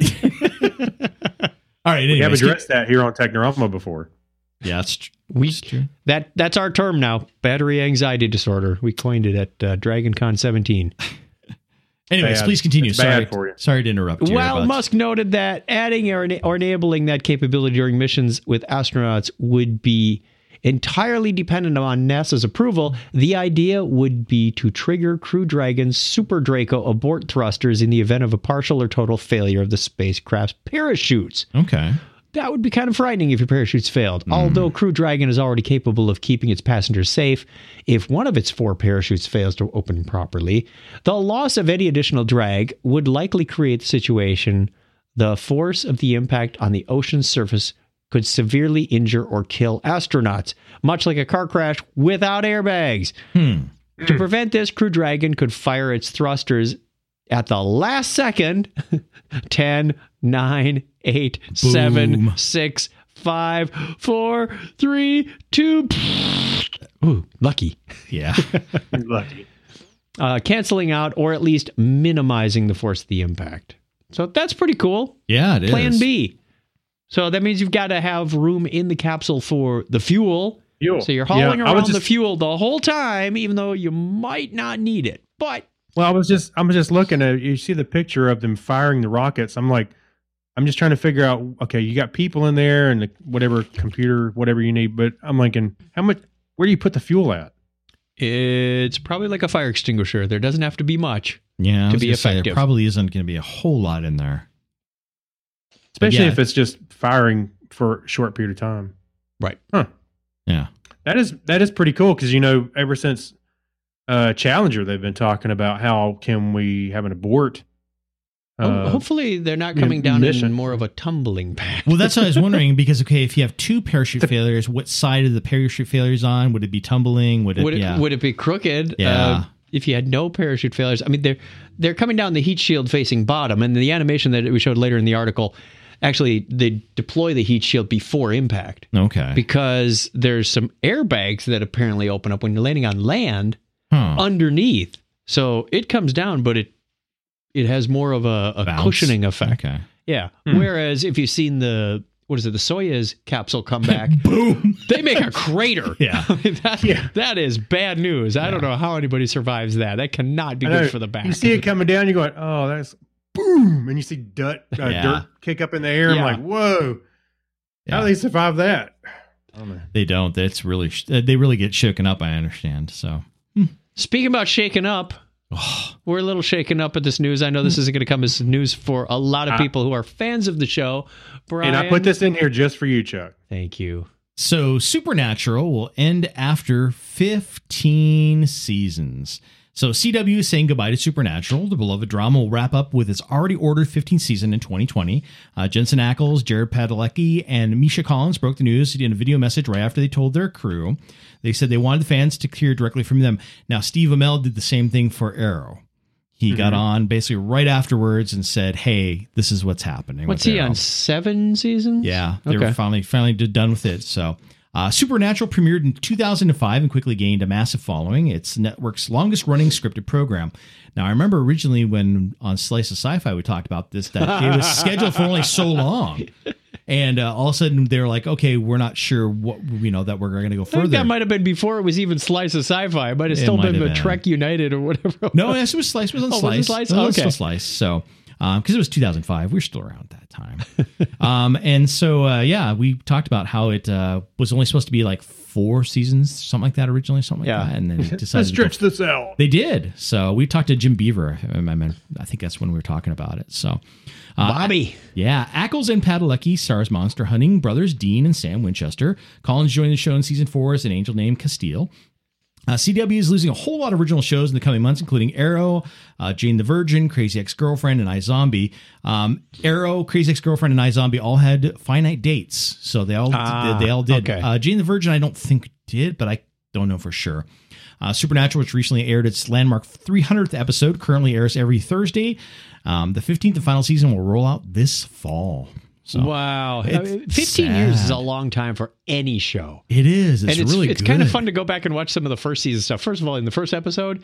up. All right. We have anyways, keep- addressed that here on Technorama before. yeah, that's, tr- We, that's true. that, that's our term now, battery anxiety disorder. We coined it at uh, DragonCon seventeen. Anyways, bad. please continue. It's bad Sorry, for you. sorry to interrupt you. Well, but- Musk noted that adding or, or enabling that capability during missions with astronauts would be entirely dependent on NASA's approval. The idea would be to trigger Crew Dragon's Super Draco abort thrusters in the event of a partial or total failure of the spacecraft's parachutes. Okay. That would be kind of frightening if your parachutes failed. Although Crew Dragon is already capable of keeping its passengers safe, if one of its four parachutes fails to open properly, the loss of any additional drag would likely create the situation the force of the impact on the ocean's surface could severely injure or kill astronauts, much like a car crash without airbags. Hmm. To prevent this, Crew Dragon could fire its thrusters at the last second. ten, nine, eight, seven, six, five, four, three, two. Ooh, lucky. Yeah. Lucky. Uh, canceling out or at least minimizing the force of the impact. So that's pretty cool. Yeah, it is. Plan B. So that means you've got to have room in the capsule for the fuel. Fuel. So you're hauling Yeah, I was around the just- fuel the whole time, even though you might not need it. But Well, I was just I'm just looking at you see the picture of them firing the rockets. I'm like, I'm just trying to figure out, okay, you got people in there and the, whatever computer, whatever you need, but I'm thinking, how much, where do you put the fuel at? It's probably like a fire extinguisher. There doesn't have to be much Yeah, I to was be gonna say, effective. there probably isn't going to be a whole lot in there. Especially yeah. if it's just firing for a short period of time. Right. Huh. Yeah. That is that is pretty cool because, you know, ever since uh, Challenger, they've been talking about how can we have an abort. Ho- Uh, Hopefully they're not coming down mission. in more of a tumbling path. Well, that's what I was wondering because, okay, if you have two parachute failures, what side of the parachute failures on? Would it be tumbling? Would it, would it, yeah. would it be crooked? Yeah. Uh, if you had no parachute failures, I mean, they're they're coming down the heat shield facing bottom, and the animation that we showed later in the article, actually, they deploy the heat shield before impact Okay. because there's some airbags that apparently open up when you're landing on land Huh. underneath. So it comes down, but it it has more of a, a Bounce. cushioning effect. Okay. Yeah. Hmm. Whereas if you've seen the what is it, the Soyuz capsule come back, Boom. they make a crater. Yeah. I mean, that, Yeah. that is bad news. I don't know how anybody survives that. That cannot be I know. good for the back. You see it coming down, you're going, oh, that's boom. And you see dirt, uh, Yeah. dirt kick up in the air. Yeah. I'm like, whoa. How Yeah. do they survive that? I don't know. They don't. That's really, sh- they really get shaken up, I understand. So, Speaking about shaking up, oh, we're a little shaken up at this news. I know this isn't going to come as news for a lot of I- people who are fans of the show. Brian, And I put this in here just for you, Chuck. Thank you. So Supernatural will end after fifteen seasons. So C W is saying goodbye to Supernatural. The beloved drama will wrap up with its already ordered fifteenth season in twenty twenty. Uh, Jensen Ackles, Jared Padalecki, and Misha Collins broke the news in a video message right after they told their crew. They said they wanted the fans to hear directly from them. Now, Steve Amell did the same thing for Arrow. He Mm-hmm. got on basically right afterwards and said, "Hey, this is what's happening." What's with he Arrow." on, seven seasons? Yeah, they Okay. were finally finally done with it. So, uh, Supernatural premiered in two thousand five and quickly gained a massive following. It's network's longest running scripted program. Now, I remember originally when on Slice of Sci-Fi we talked about this that it was scheduled for only so long, and uh, all of a sudden they're like, "Okay, we're not sure what you know that we're going to go I think further." that might have been before it was even Slice of Sci-Fi. It might have It still might been have the been. Trek United or whatever. No, yes, it was Slice. It was on Oh, was Slice. it Slice? It was Okay. still Slice. So, because it was two thousand five, we were still around at that time. um, and so, uh, yeah, we talked about how it uh, was only supposed to be like four seasons, something like that originally, something Yeah. like that. And then it Let's decided to go- stretch this out. They did. So we talked to Jim Beaver. I, mean, I think that's when we were talking about it. So, uh, Bobby. yeah, Ackles and Padalecki stars monster hunting brothers Dean and Sam Winchester. Collins joined the show in season four as an angel named Castile. Uh, C W is losing a whole lot of original shows in the coming months, including Arrow, uh, Jane the Virgin, Crazy Ex-Girlfriend, and iZombie. Um, Arrow, Crazy Ex-Girlfriend, and iZombie all had finite dates, so they all Ah, they all did. okay. Uh, Jane the Virgin, I don't think did, but I don't know for sure. Uh, Supernatural, which recently aired its landmark three hundredth episode, currently airs every Thursday. Um, the fifteenth and final season will roll out this fall. So Wow. I it's mean, fifteen years is sad. a long time for any show. it is. It's, and it's really it's good. kind of fun to go back and watch some of the first season stuff. First of all, in the first episode,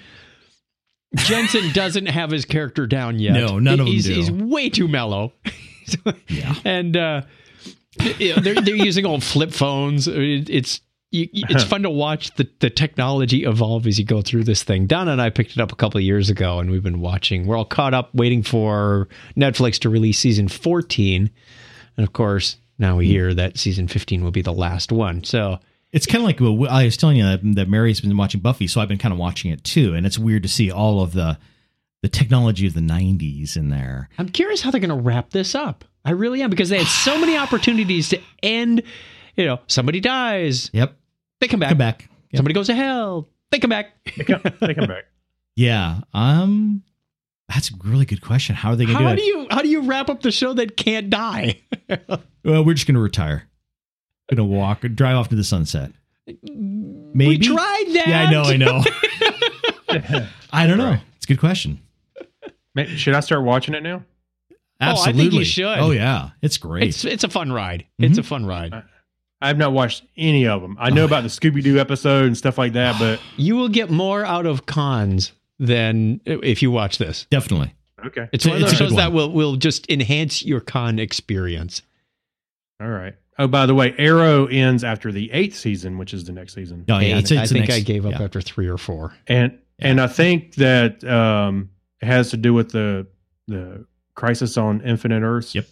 Jensen doesn't have his character down yet. No, none of them he's, do. He's way too mellow. Yeah. And uh, you know, they're they're using old flip phones. It, it's you, you- it's fun to watch the, the technology evolve as you go through this thing. Donna and I picked it up a couple of years ago, and we've been watching. We're all caught up, waiting for Netflix to release season fourteen. And of course, now we hear that season fifteen will be the last one. So It's kind of like well, I was telling you that, that Mary's been watching Buffy, so I've been kind of watching it too, and it's weird to see all of the the technology of the nineties in there. I'm curious how they're going to wrap this up. I really am, because they had so many opportunities to end. You know, somebody dies, Yep, they come back. come back. Yep. Somebody goes to hell, they come back. They come, they come back. Yeah, um, that's a really good question. How are they going to do How it? do you how do you wrap up the show that can't die? Well, we're just going to retire. Going to walk, drive off to the sunset. Maybe We tried that. Yeah, I know, I know. I don't know. It's a good question. Man, should I start watching it now? Oh, I Absolutely. think you should. Oh yeah, it's great. It's it's a fun ride. Mm-hmm. It's a fun ride. I have not watched any of them. I know about the Scooby Doo episode and stuff like that, but You will get more out of cons than if you watch this. Definitely. okay. It's one of It's those a good shows that one. will will just enhance your con experience. All right. Oh, by the way, Arrow ends after the eighth season, which is the next season. Oh yeah, And it's, it's I the think next- I gave up yeah. after three or four. And and I think that um, it has to do with the the Crisis on Infinite Earths. Yep.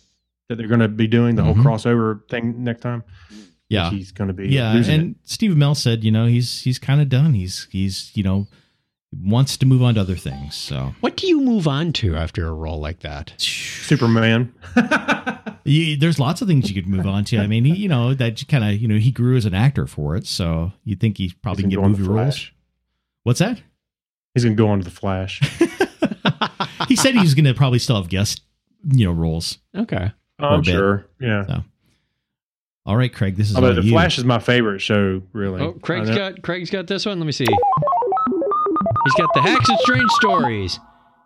that they're going to be doing the Mhm. whole crossover thing next time. Yeah. He's going to be Yeah, losing and it. Steve Amell said, you know, he's he's kind of done. He's he's you know wants to move on to other things. So What do you move on to after a role like that? Superman. you, there's lots of things you could move on to. I mean, he, you know, that kind of you know he grew as an actor for it, so you think he probably He's can gonna get go on movie The roles. Flash. What's that? He's going to go on to the Flash. He said he was going to probably still have guest you know roles. Okay. Oh, I'm a bit. sure. Yeah. So, all right, Craig, this is Although all the you. Flash is my favorite show, really. Oh, Craig's I know- got Craig's got this one. Let me see. He's got the Hacks and Strange Stories.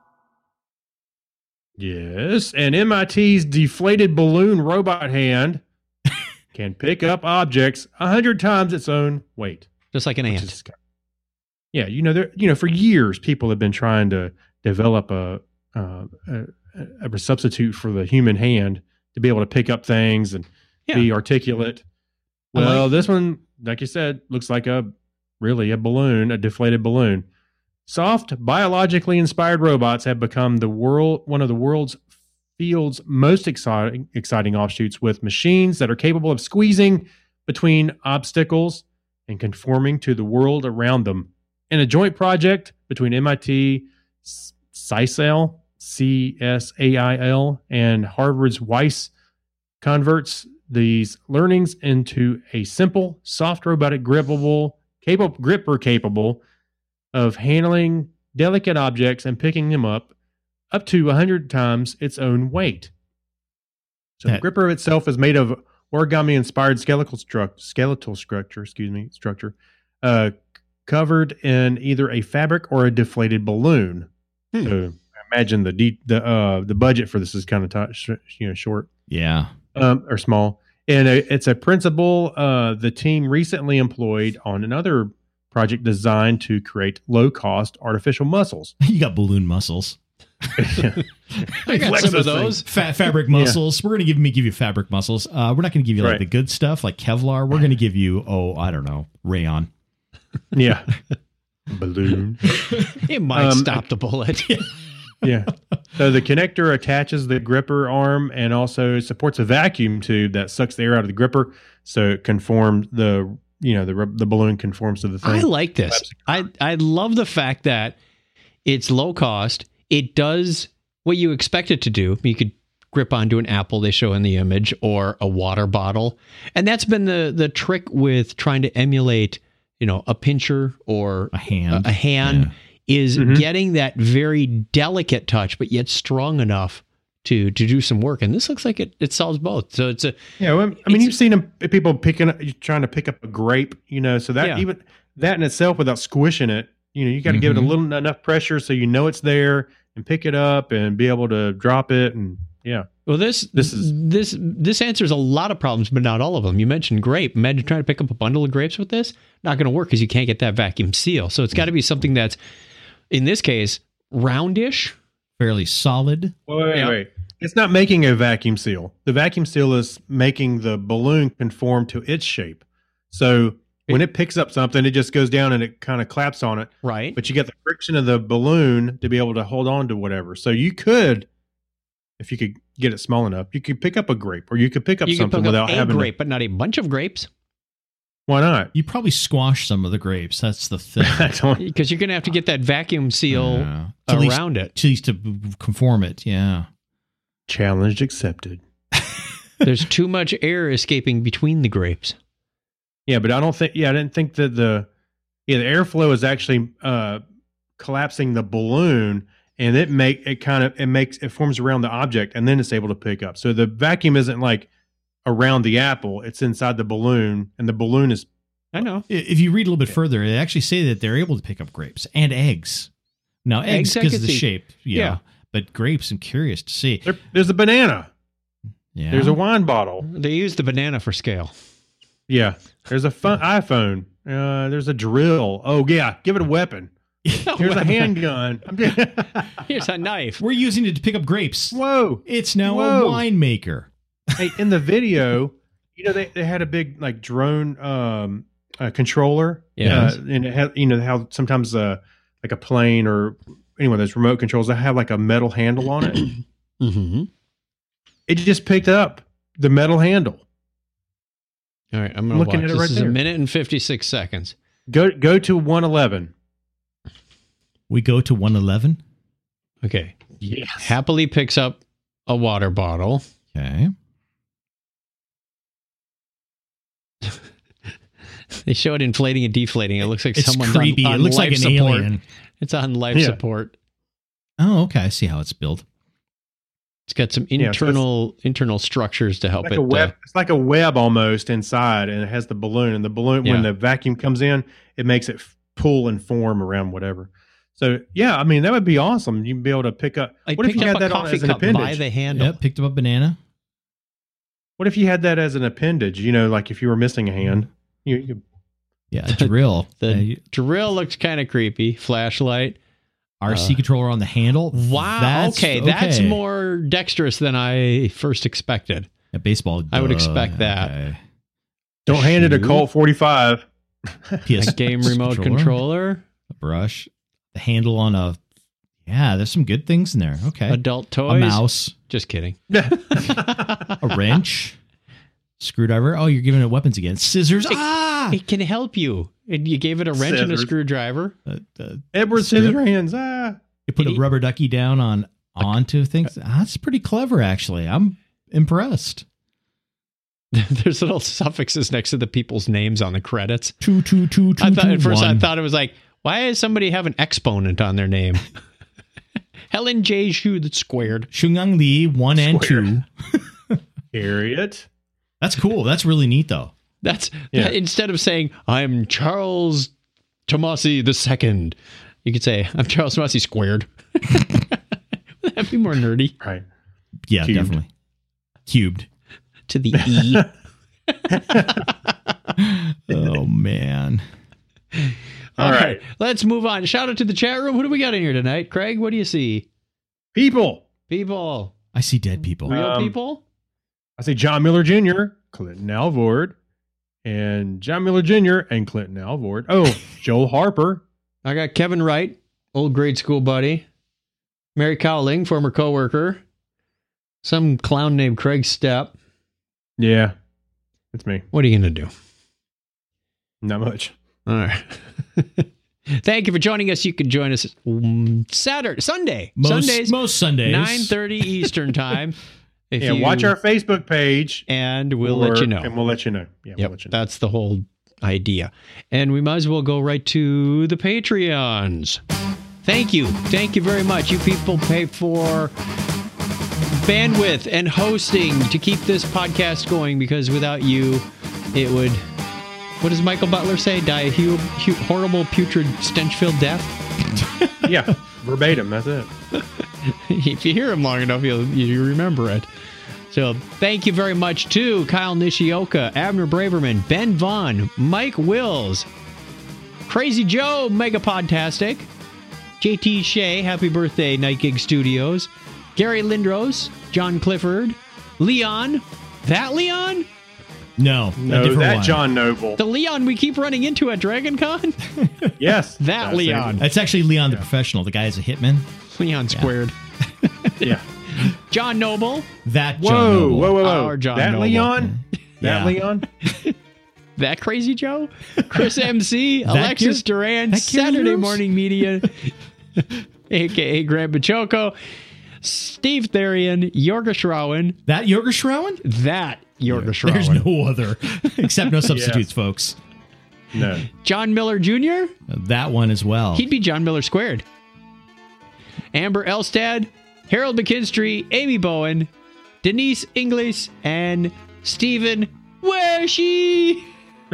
Yes, and M I T's deflated balloon robot hand can pick up objects a hundred times its own weight. Just like an which ant. is- yeah, you know, there. You know, for years, people have been trying to develop a, uh, a a substitute for the human hand to be able to pick up things and Yeah. be articulate. I Well, like- this one, like you said, looks like a really a balloon, a deflated balloon. Soft, biologically inspired robots have become the world one of the world's field's most exciting exciting offshoots, with machines that are capable of squeezing between obstacles and conforming to the world around them. In a joint project between M I T, CSAIL, C S A I L, and Harvard's Weiss, converts these learnings into a simple, soft, robotic grippable, capable gripper capable of handling delicate objects and picking them up up to one hundred times its own weight. So the That- gripper itself is made of origami-inspired skeletal, struct, skeletal structure, excuse me, structure, uh, covered in either a fabric or a deflated balloon. Hmm. So I imagine the de- the uh, the budget for this is kind of t- sh- you know short Yeah. um, or small, and a, it's a principle uh, the team recently employed on another project designed to create low-cost artificial muscles. You got balloon muscles. I got Flex some of those those. Fa- fabric muscles. We're going to give me give you fabric muscles. Uh, we're not going to give you like Right. the good stuff like Kevlar. We're going to give you, oh, I don't know, rayon. Yeah, balloon. It might Um, stop the bullet. Yeah. So the connector attaches the gripper arm and also supports a vacuum tube that sucks the air out of the gripper, so it conforms the you know the the balloon conforms to the thing. I like this. I, I love the fact that it's low cost. It does what you expect it to do. You could grip onto an apple they show in the image or a water bottle. And that's been the the trick with trying to emulate, you know, a pincher or A hand. a, a hand is Mhm. getting that very delicate touch, but yet strong enough to to do some work. And this looks like it, it solves both. So it's a Yeah, well, I mean, It's- you've seen them, people picking, up, trying to pick up a grape, you know. So that Yeah. even that in itself, without squishing it, you know, you got to give it a Mhm. little enough pressure so you know it's there, and pick it up and be able to drop it, and yeah, Well, this This is- this this answers a lot of problems, but not all of them. You mentioned grape. Imagine trying to pick up a bundle of grapes with this. Not going to work because you can't get that vacuum seal. So it's got to be something that's, in this case, roundish. Fairly solid. Wait, wait, Yeah. wait. It's not making a vacuum seal. The vacuum seal is making the balloon conform to its shape. So when it picks up something, it just goes down and it kind of claps on it. Right. But you get the friction of the balloon to be able to hold on to whatever. So you could, if you could get it small enough, you could pick up a grape, or you could pick up You can something pick up without a having grape, but not a bunch of grapes, to. Why not? You probably squash some of the grapes. That's the thing. I don't- because you're going to have to get that vacuum seal Yeah. To at least- around it. At least to conform it. Yeah. Challenge accepted. There's too much air escaping between the grapes. Yeah, but I don't think. Yeah, I didn't think that the yeah the airflow is actually uh, collapsing the balloon, and it make it kind of it makes it forms around the object, and then it's able to pick up. So the vacuum isn't like around the apple; it's inside the balloon, and the balloon is I know. I- If you read a little bit further, they actually say that they're able to pick up grapes and eggs. Now, eggs Eggs I because could of the see. shape. Yeah. Yeah. But grapes, I'm curious to see. there, there's a banana, Yeah. there's a wine bottle, They use the banana for scale. yeah, there's a fun iPhone, uh, there's a drill. Oh yeah, give it a weapon. Here's a handgun. I'm just- Here's a knife. We're using it to pick up grapes. Whoa. It's now Whoa. a winemaker. Hey, in the video, you know, they, they had a big like drone um uh, controller. Yes. Uh, and it had, you know, how sometimes uh like a plane or anyway, those remote controls, they have like a metal handle on it. Mm-hmm. it just picked up the metal handle. All right, I'm going to watch. Looking at it This right is there. a minute and fifty-six seconds. Go go to one eleven. We go to one eleven. Okay. Yes. Happily picks up a water bottle. Okay. They show it inflating and deflating. It looks like It's someone's creepy. on, on It looks life like an support. alien. It's on life Yeah. support. Oh, okay. I see how it's built. It's got some Yeah, so internal internal structures to help Like it. a web, uh, it's like a web almost inside, and it has the balloon. And the balloon, when Yeah. the vacuum comes in, it makes it f- pull and form around whatever. So yeah, I mean that would be awesome. You'd be able to pick up. I What if picked you up had a that on coffee as an cup by appendage? the handle. Yep. Picked up a banana. What if you had that as an appendage? You know, like if you were missing a hand, you, you Yeah. A drill. The Uh, you- drill looks kind of creepy. Flashlight. R C Uh, controller on the handle. Wow. That's, okay, that's more dexterous than I first expected. A baseball. I would uh, expect that. okay. don't hand it a Shoe. Colt forty-five. P S A game remote controller. A brush. The handle on a. Yeah, there's some good things in there. Okay. Adult A toys. mouse. Just kidding. A wrench. Screwdriver. Oh, you're giving it weapons again. Scissors. Ah. It can help you. And you gave it a wrench and a Scissors. screwdriver. Uh, uh, Edward Strip. Scissorhands. Ah, you put a It- rubber ducky down on onto things. Ah, that's pretty clever, actually. I'm impressed. There's little suffixes next to the people's names on the credits. Two, two, two, two, I thought two, at first I one. thought it was like, why does somebody have an exponent on their name? Helen J. Shu that's squared. Shungang Li, one and Square. two. Harriet. That's cool. That's really neat, though. That's Yeah. that, instead of saying I'm Charles Tomasi the second, you could say I'm Charles Tomasi squared. That'd be more nerdy. Right. Yeah, Cubed. definitely. Cubed. To the E. Oh, man. All All right. right. Let's move on. Shout out to the chat room. Who do we got in here tonight? Craig, what do you see? People. People. I see dead people. Real Um, people? I say John Miller Junior, Clinton Alvord, and John Miller Junior and Clinton Alvord. Oh, Joel Harper. I got Kevin Wright, old grade school buddy. Mary Cowling, former coworker. Some clown named Craig Stepp. Yeah, that's me. What are you going to do? Not much. All right. Thank you for joining us. You can join us um, Saturday, Sunday, Most, Sundays, most Sundays. nine thirty Eastern time. If Yeah, you- watch our Facebook page, and we'll or- let you know. and we'll let you know. Yeah, we'll Yep, let you know. that's the whole idea. And we might as well go right to the Patreons. Thank you. Thank you very much. You people pay for bandwidth and hosting to keep this podcast going, because without you, it would, what does Michael Butler say? Die a hu- hu- horrible, putrid, stench-filled death? Yeah, verbatim. That's it. If you hear him long enough, you'll you remember it. So thank you very much to Kyle Nishioka, Abner Braverman, Ben Vaughn, Mike Wills, Crazy Joe, Mega Podtastic, J T Shea, Happy Birthday, Night Gig Studios, Gary Lindros, John Clifford, Leon, that Leon? No, a No, different that one. John Noble. The Leon we keep running into at Dragon Con? Yes, That that's Leon. That's actually Leon the Professional. The guy is a hitman. Leon squared. it. Yeah. John Noble, That John Whoa, Noble. whoa, whoa, whoa! Our John that Noble. Leon. Yeah. That Leon. that Crazy Joe, Chris M C, That Alexis Gary- Duran, that Gary Saturday Rose? Morning Media, a k a. Graham Bachoco, Steve Therian, Yorga Shrawan, That Yorga Shrowan? that Yorga Shrawan, There's no other. Except no substitutes, folks. No. John Miller Junior, That one as well. he'd be John Miller squared, Amber Elstad, Harold McKinstry, Amy Bowen, Denise Inglis, and Stephen Weshy.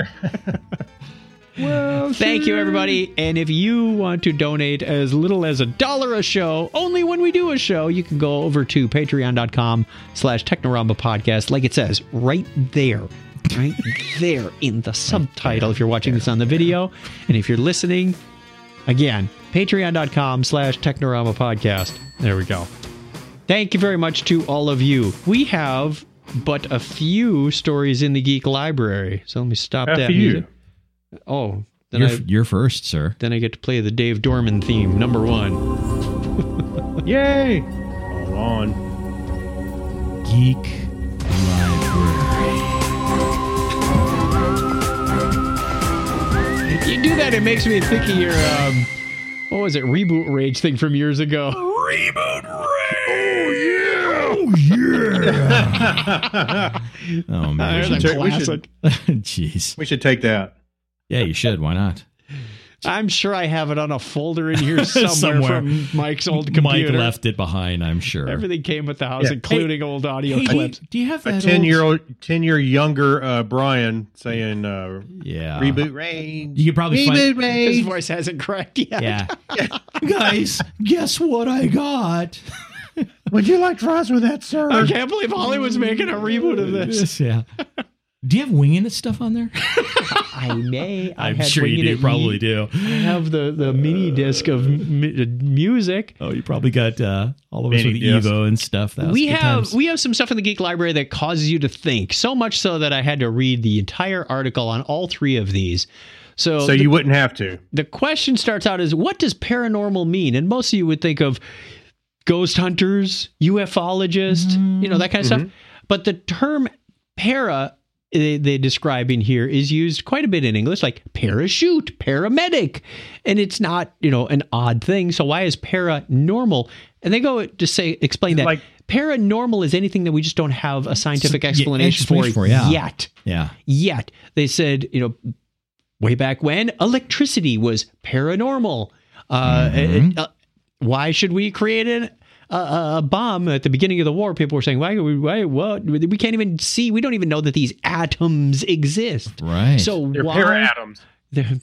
Well, Thank you, everybody. And if you want to donate as little as a dollar a show, only when we do a show, you can go over to patreon.com slash Technorama podcast, like it says right there, right there in the subtitle if you're watching this on the video. And if you're listening, again, patreon.com slash Technorama podcast. There we go. Thank you very much to all of you. We have but a few stories in the Geek Library. So let me stop After that you. music. Oh, then You're, I you're first, sir. then I get to play the Dave Dorman theme, number one. Yay! Hold on. Geek Library. You do that, it makes me think of your, um, what was it, Reboot Rage thing from years ago. Reboot Rage! Oh, yeah! Oh, man. There's a classic. Jeez. We should take that. Yeah, you should. Why not? I'm sure I have it on a folder in here somewhere, Somewhere. from Mike's old computer. Mike left it behind, I'm sure. Everything came with the house, Yeah. including old audio Hey, clips. do you have A that ten old- year old, ten year younger uh, Brian saying uh, Yeah. reboot range. You could probably reboot find... His range. voice hasn't cracked yet. Yeah. Guys, guess what I got? Would you like fries with that, sir? I can't believe Hollywood's making a reboot of this. Yeah. Do you have winging it stuff on there? I may. I I'm had sure you Winging do. It Probably Me- do. I have the, the mini disc of m- music. Oh, you probably got uh, all of us Mini with disc. Evo and stuff. That was We good have times. we have some stuff in the Geek Library that causes you to think, so much so that I had to read the entire article on all three of these. So, So the, you wouldn't have to. the question starts out as, what does paranormal mean? And most of you would think of ghost hunters, ufologist, you know, that kind of stuff. But the term para they, they describe in here is used quite a bit in English, like parachute, paramedic. And it's not, you know, an odd thing. So why is paranormal? And they go to say, explain that Like- paranormal is anything that we just don't have a scientific Yeah, explanation explanation for, for, yeah. yet. Yeah. Yet. They said, you know, way back when, electricity was paranormal. Uh, Mm-hmm. it- uh, why should we create an, uh, a bomb at the beginning of the war? People were saying, why, why, what? We can't even see. We don't even know that these atoms exist. Right. So They're why? para atoms. They're-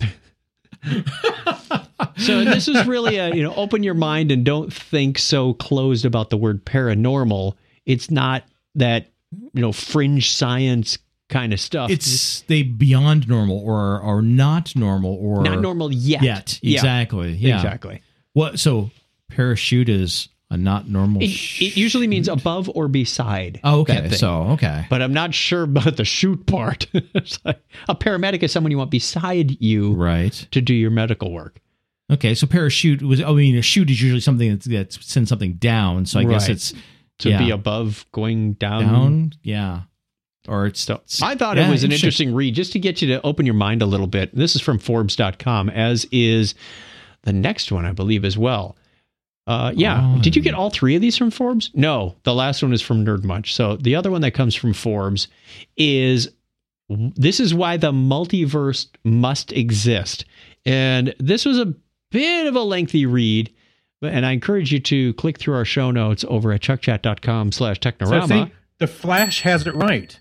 so this is really a, you know, open your mind and don't think so closed about the word paranormal. It's not that, you know, fringe science kind of stuff. it's they beyond normal or or not normal or not normal yet. yet. Yeah, Exactly. Yeah. exactly. What? So parachute is a not normal. It, sh- it usually means above or beside. Oh, that okay. thing. So okay. But I'm not sure about the shoot part. It's like, a paramedic is someone you want beside you Right. to do your medical work. Okay. So parachute was. I mean, a chute is usually something that's, that sends something down. So I guess Right. it's To yeah. be above, going down. down. Yeah. Or it's. So I thought yeah, it was an interesting. interesting read just to get you to open your mind a little bit. This is from Forbes dot com, as is the next one, I believe, as well. Uh, yeah. Oh. Did you get all three of these from Forbes? No. The last one is from Nerd Munch. So the other one that comes from Forbes is, this is why the multiverse must exist. And this was a bit of a lengthy read. And I encourage you to click through our show notes over at chuckchat.com slash So technorama. see, the Flash has it right.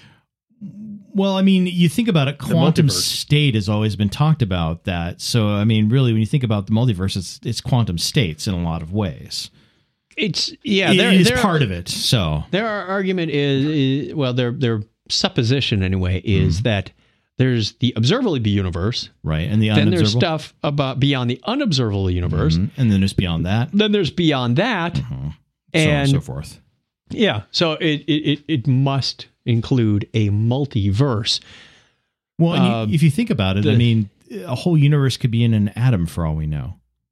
Well, I mean, you think about it, quantum multiverse. state has always been talked about that. So, I mean, really, when you think about the multiverse, it's, it's quantum states in a lot of ways. It's, yeah, It there, is there, part of it. So, Their argument is, is well, their their supposition anyway is Mm-hmm. that there's the observable universe, right. And the then there's unobservable. stuff about beyond the unobservable universe, Mhm. And then there's beyond that. then there's beyond that, Mhm. So on and and so forth. yeah, so it, it it it must include a multiverse. Well, and you- Um, if you think about it, I the- mean, a whole universe could be in an atom for all we know.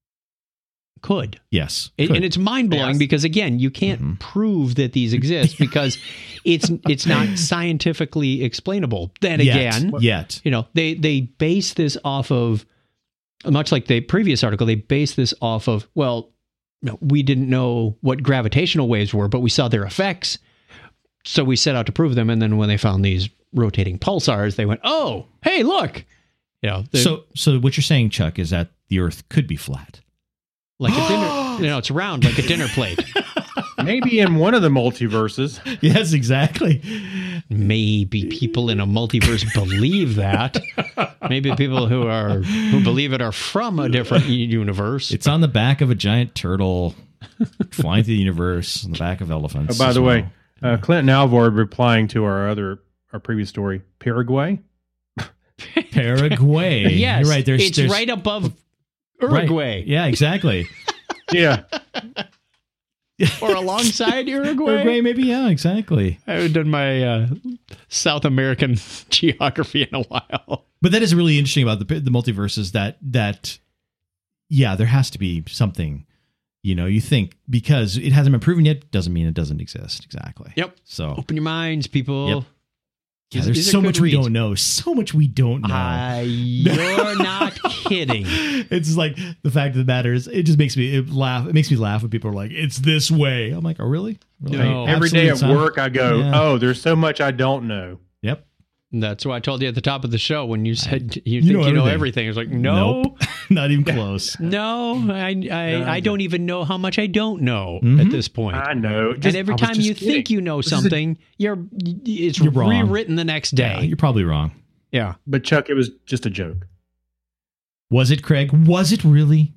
Could. Yes. It, could. and it's mind blowing Yes. because again, you can't Mhm. prove that these exist because it's it's not scientifically explainable. Then Yet. again, Yet. you know, they they base this off of, much like the previous article, they base this off of, well, you know, we didn't know what gravitational waves were, but we saw their effects, so we set out to prove them. And then when they found these rotating pulsars, they went, oh, hey, look, you know, the- So, so what you're saying, Chuck, is that the Earth could be flat. like a dinner, you know, it's round like a dinner plate. Maybe in one of the multiverses. Yes, exactly. Maybe people in a multiverse believe that. Maybe people who are who believe it are from a different universe. It's on the back of a giant turtle flying through the universe, on the back of elephants. Oh, by as the well. way, uh, Clinton Alvord replying to our other our previous story, Paraguay. Paraguay. yes, You're right. There's, it's there's, right above right. Uruguay. Yeah, exactly. Yeah, Or alongside Uruguay. Uruguay, maybe. Yeah, exactly. I haven't done my uh, South American geography in a while. But that is really interesting about the the multiverse is that that yeah, there has to be something, You know, you think because it hasn't been proven yet doesn't mean it doesn't exist. Exactly. Yep. So open your minds, people. Yep. Yeah, These- there's these are so good much we reads. don't know. So much we don't know. Uh, you're not kidding. It's like the fact of the matter is, it just makes me it laugh. It makes me laugh when people are like, "It's this way." I'm like, "Oh, really?" really? No. Every day at Absolute work, I go, Yeah. "Oh, there's so much I don't know." Yep. That's what I told you at the top of the show when you said you, You think know you know everything. everything. It's like, no, Nope. Not even close. no, I I, I don't even know how much I don't know Mhm. at this point. I know. and Just- every I was time just you kidding. think you know This is a- something, you're it's You're wrong. rewritten the next Yeah, day. you're probably wrong. Yeah. But Chuck, it was just a joke. Was it, Craig? Was it really?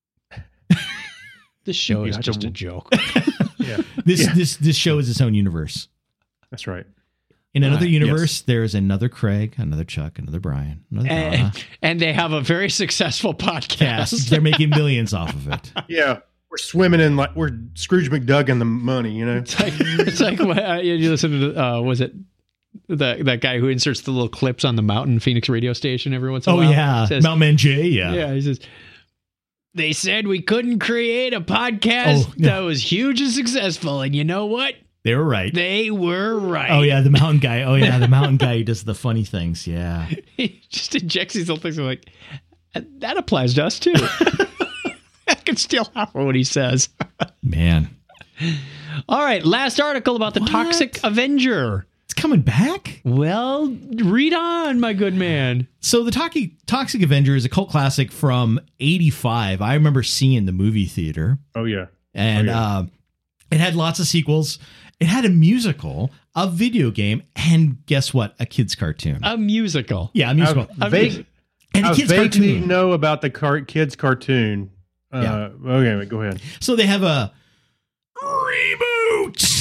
This show You is have to- just a joke. Yeah, This Yeah. this this show is its own universe. that's right. In another Uh, universe, there's another Craig, another Chuck, another Brian, another Donna. and, and they have a very successsul Cast. podcast. They're making millions off of it. Yeah, we're swimming in like we're Scrooge McDuck in the money, you know. It's like, it's like uh, you you listen to, uh, was it that that guy who inserts the little clips on the Mountain Phoenix radio station every once in a Oh while? yeah, Says, Mount Man J. Yeah. yeah, he says, they said we couldn't create a podcast Oh, yeah. that was huge and successful. And you know what? They were right. They were right. Oh yeah, the mountain guy. Oh yeah, the mountain guy who does the funny things. Yeah. He just injects these little things. I'm like, that applies to us too. I can steal half of what he says. Man, All right, last article about the What? Toxic Avenger. it's coming back. Well, read on, my good man. So the Toxic Toxic Avenger is a cult classic from eighty-five. I remember seeing the movie theater, Oh yeah, and Oh, yeah. uh, it had lots of sequels. It had a musical, a video game, and guess what? A kids' cartoon. A musical. yeah, a musical. I, A vague, music- and a I kids' vaguely cartoon. know about the car, kids cartoon. Uh, Yeah. Okay, wait, go ahead. So they have a reboot.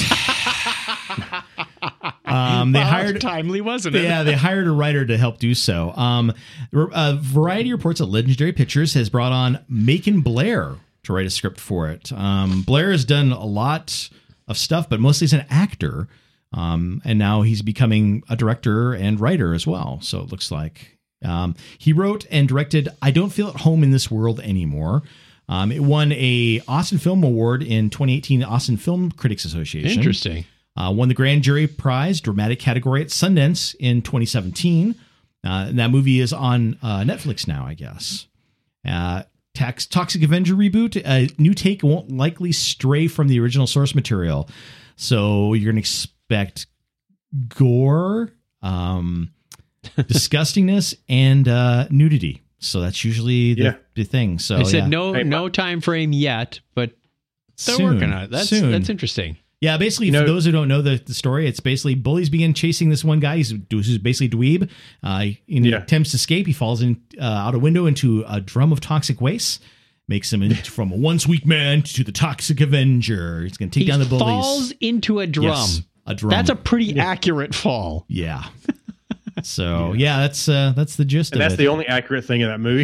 um, they Wow, hired timely, wasn't it? yeah, they hired a writer to help do so. Um, uh, Variety reports that Legendary Pictures has brought on Macon Blair to write a script for it. Um, Blair has done a lot of stuff, but mostly as an actor. Um, and now he's becoming a director and writer as well. So it looks like um, he wrote and directed I Don't Feel at Home in This World Anymore. Um, it won a Austin Film Award in twenty eighteen Austin Film Critics Association. Interesting. Uh, won the Grand Jury Prize dramatic category at Sundance in twenty seventeen. Uh, and that movie is on uh, Netflix now, I guess. Uh, Tax, Toxic Avenger reboot. A new take won't likely stray from the original source material. So you're going to expect gore, um, disgustingness, and uh, nudity. So that's usually the, Yeah. the thing. So They said yeah. no Hey, no time frame yet, but they're Soon. working on it. That's Soon. that's interesting. Yeah, basically, You for know- those who don't know the, the story, it's basically bullies begin chasing this one guy. He's, who's basically dweeb. Uh, he Yeah. attempts to escape. He falls in uh, out a window into a drum of toxic waste. Makes him in, from a once weak man to the Toxic Avenger. He's going to take He down the bullies. falls into a drum. Yes, a drum. That's a pretty accurate fall. yeah. So yeah, that's uh, that's the gist And of that's it. the only accurate thing in that movie.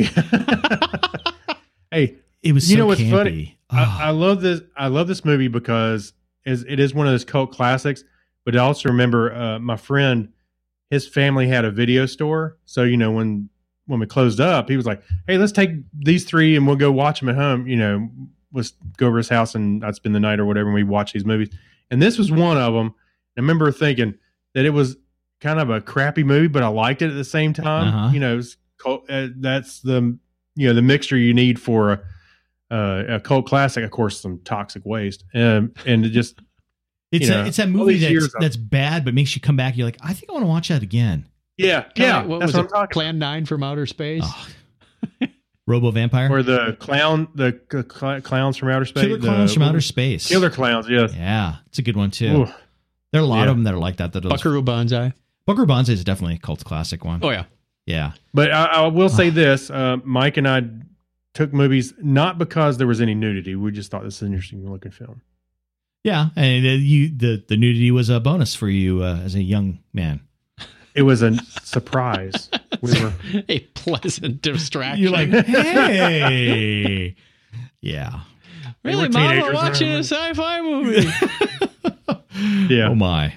Hey, it was you so know what's campy. funny? Oh, I, I love this. I love this movie because is it is one of those cult classics. But I also remember uh, my friend, his family had a video store. So you know when when we closed up, he was like, "Hey, let's take these three and we'll go watch them at home." You know, let's go over his house and I'd spend the night or whatever. And we watch these movies, and this was one of them. I remember thinking that it was kind of a crappy movie, but I liked it at the same time. Uh-huh. You know, it was cult, uh, that's the you know the mixture you need for a, uh, a cult classic. Of course, some toxic waste, um, and it just it's you a, know, it's that all movie these that's, years of- that's bad, but makes you come back. You're like, I think I want to watch that again. yeah, Kinda yeah. like, what that's was what it? I'm talking. Plan nine from outer space. Oh. Robo Vampire, Or the clown, the c- cl- clowns from outer space, Killer the- Clowns from Outer Space. Killer clowns. Yes. Yeah, it's a good one too. Ooh. There are a lot Yeah. of them that are like that. That are those- Buckaroo Banzai. Buckaroo Banzai is definitely a cult classic one. Oh yeah. Yeah, But I, I will say this: uh, Mike and I took movies not because there was any nudity. We just thought this is an interesting looking film. yeah, and uh, you the the nudity was a bonus for you uh, as a young man. It was a surprise. We were A pleasant distraction. You're like, hey, yeah, really, were Mom, we're teenagers watching then. a sci-fi movie. yeah. oh my,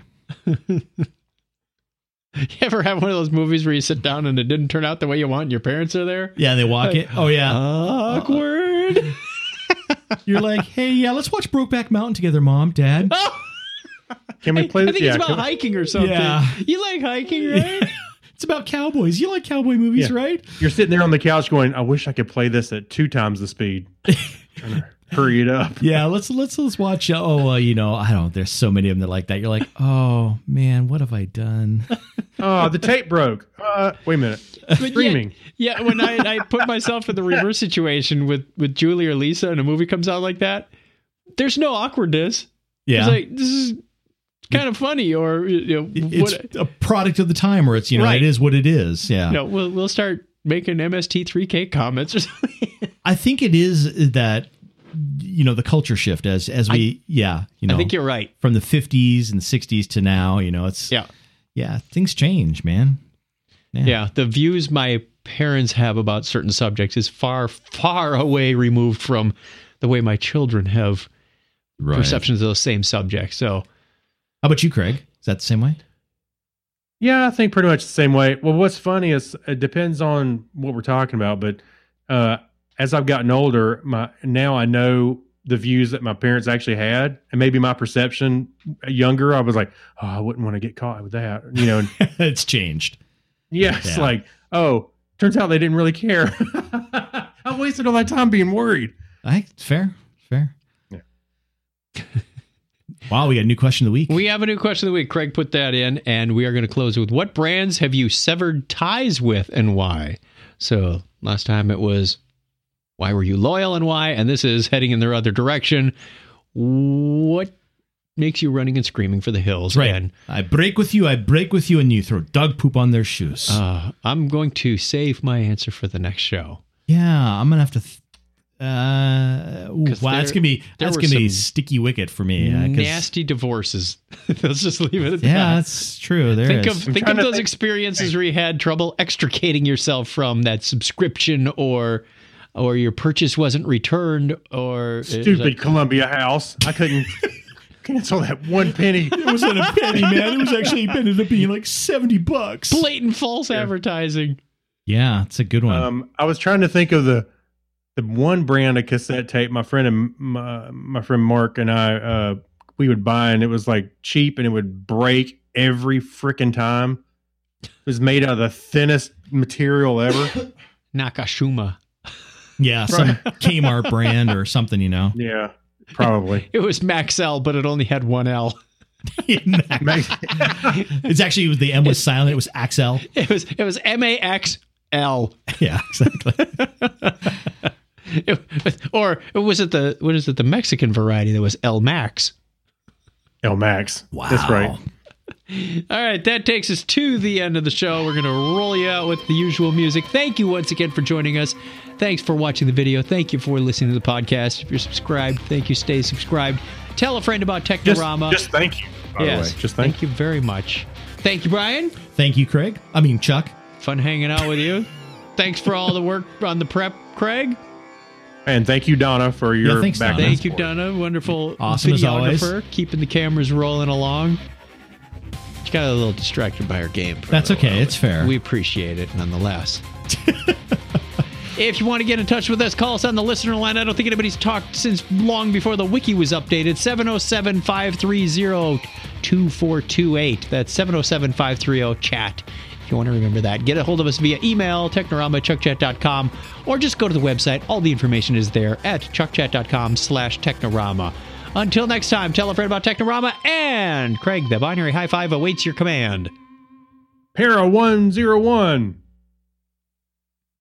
You ever have one of those movies where you sit down and it didn't turn out the way you want and your parents are there? yeah. They walk it. Oh yeah, Awkward. You're like, hey, yeah, let's watch Brokeback Mountain together, Mom, Dad. Can we play I this? think Yeah, it's about can we- hiking or something. Yeah. You like hiking, right? It's about cowboys. You like cowboy movies, Yeah. right? You're sitting there on the couch going, I wish I could play this at two times the speed. Trying to hurry it up. Yeah, let's let's let's watch. Uh, oh, uh, you know, I don't. There's so many of them that are like that. You're like, oh man, what have I done? Oh, the tape broke. Uh, wait a minute. Streaming. Yeah, yeah, when I, I put myself in the reverse situation with, with Julie or Lisa and a movie comes out like that, there's no awkwardness. Yeah, It's like, this is kind of funny, or, you know, it's what, a product of the time, where it's, you know, Right. it is what it is. Yeah, you know, we'll, we'll start making M S T three K comments or something. I think it is that, you know, the culture shift as as we yeah you know I think you're right. from the fifties and sixties to now. You know, it's Yeah. yeah things change, man. Yeah, the views my parents have about certain subjects is far, far away removed from the way my children have Right. perceptions of those same subjects. So, How about you, Craig? Is that the same way? Yeah, I think pretty much the same way. Well, what's funny is it depends on what we're talking about, but uh, as I've gotten older, my now I know the views that my parents actually had, and maybe my perception younger, I was like, oh, I wouldn't want to get caught with that, you know. And It's changed. yeah, it's Yeah. like, oh, turns out they didn't really care. I wasted all that time being worried. I it's fair, fair. Yeah. Wow, we got a new question of the week. we have a new question of the week. Craig put that in, and we are going to close with, what brands have you severed ties with and why? So, last time it was, why were you loyal and why? And this is heading in the other direction. What makes you running and screaming for the hills? Right. And I break with you, I break with you, and you throw dog poop on their shoes. uh, I'm going to save my answer for the next show. yeah, I'm gonna have to. Th- uh, ooh, 'Cause wow, there- that's gonna be there that's were gonna be some sticky wicket for me. uh, 'cause- Nasty divorces. Let's just leave it at Yeah, that. that's true. There Think is. of think trying of to those think- experiences where you had trouble extricating yourself from that subscription, or or your purchase wasn't returned, or it was Stupid like- Columbia House. I couldn't cancel that one penny. It wasn't a penny, man. It was actually it ended up being like seventy bucks. blatant false advertising. Yeah, it's a good one. Um, I was trying to think of the the one brand of cassette tape my friend and my, my friend Mark and I uh, we would buy, and it was like cheap, and it would break every freaking time. It was made out of the thinnest material ever. Nakashima. yeah, some Kmart brand or something, you know. Yeah, probably. It was Maxell, but it only had one L. It's actually it was the M was silent. It was Axel. It was it was M A X L. Yeah, exactly. It- or was it the what is it the Mexican variety that was L Max? L Max. Wow, That's right. All right, that takes us to the end of the show. We're going to roll you out with the usual music. Thank you once again for joining us. Thanks for watching the video. Thank you for listening to the podcast. If you're subscribed, thank you. Stay subscribed. Tell a friend about Just, Technorama. just thank you. By yes, the way, just thank, thank you very much. Thank you, Brian. Thank you, Craig. I mean, Chuck. Fun hanging out with you. Thanks for all the work on the prep, Craig. and thank you, Donna, for your Yeah, thanks, back Donna. and Thank you, forth. Donna. Wonderful Awesome as always. videographer, keeping the cameras rolling along. She got a little distracted by her game. for a That's little okay. while, It's fair. We appreciate it nonetheless. If you want to get in touch with us, call us on the listener line. I don't think anybody's talked since long before the wiki was updated. seven oh seven, five three oh, two four two eight. That's seven oh seven, five three oh, chat. If you want to remember that, get a hold of us via email, technorama at chuckchat dot com, or just go to the website. All the information is there at chuckchat.com slash technorama. Until next time, tell a friend about Technorama, and Craig, the binary high five awaits your command. Para one zero one.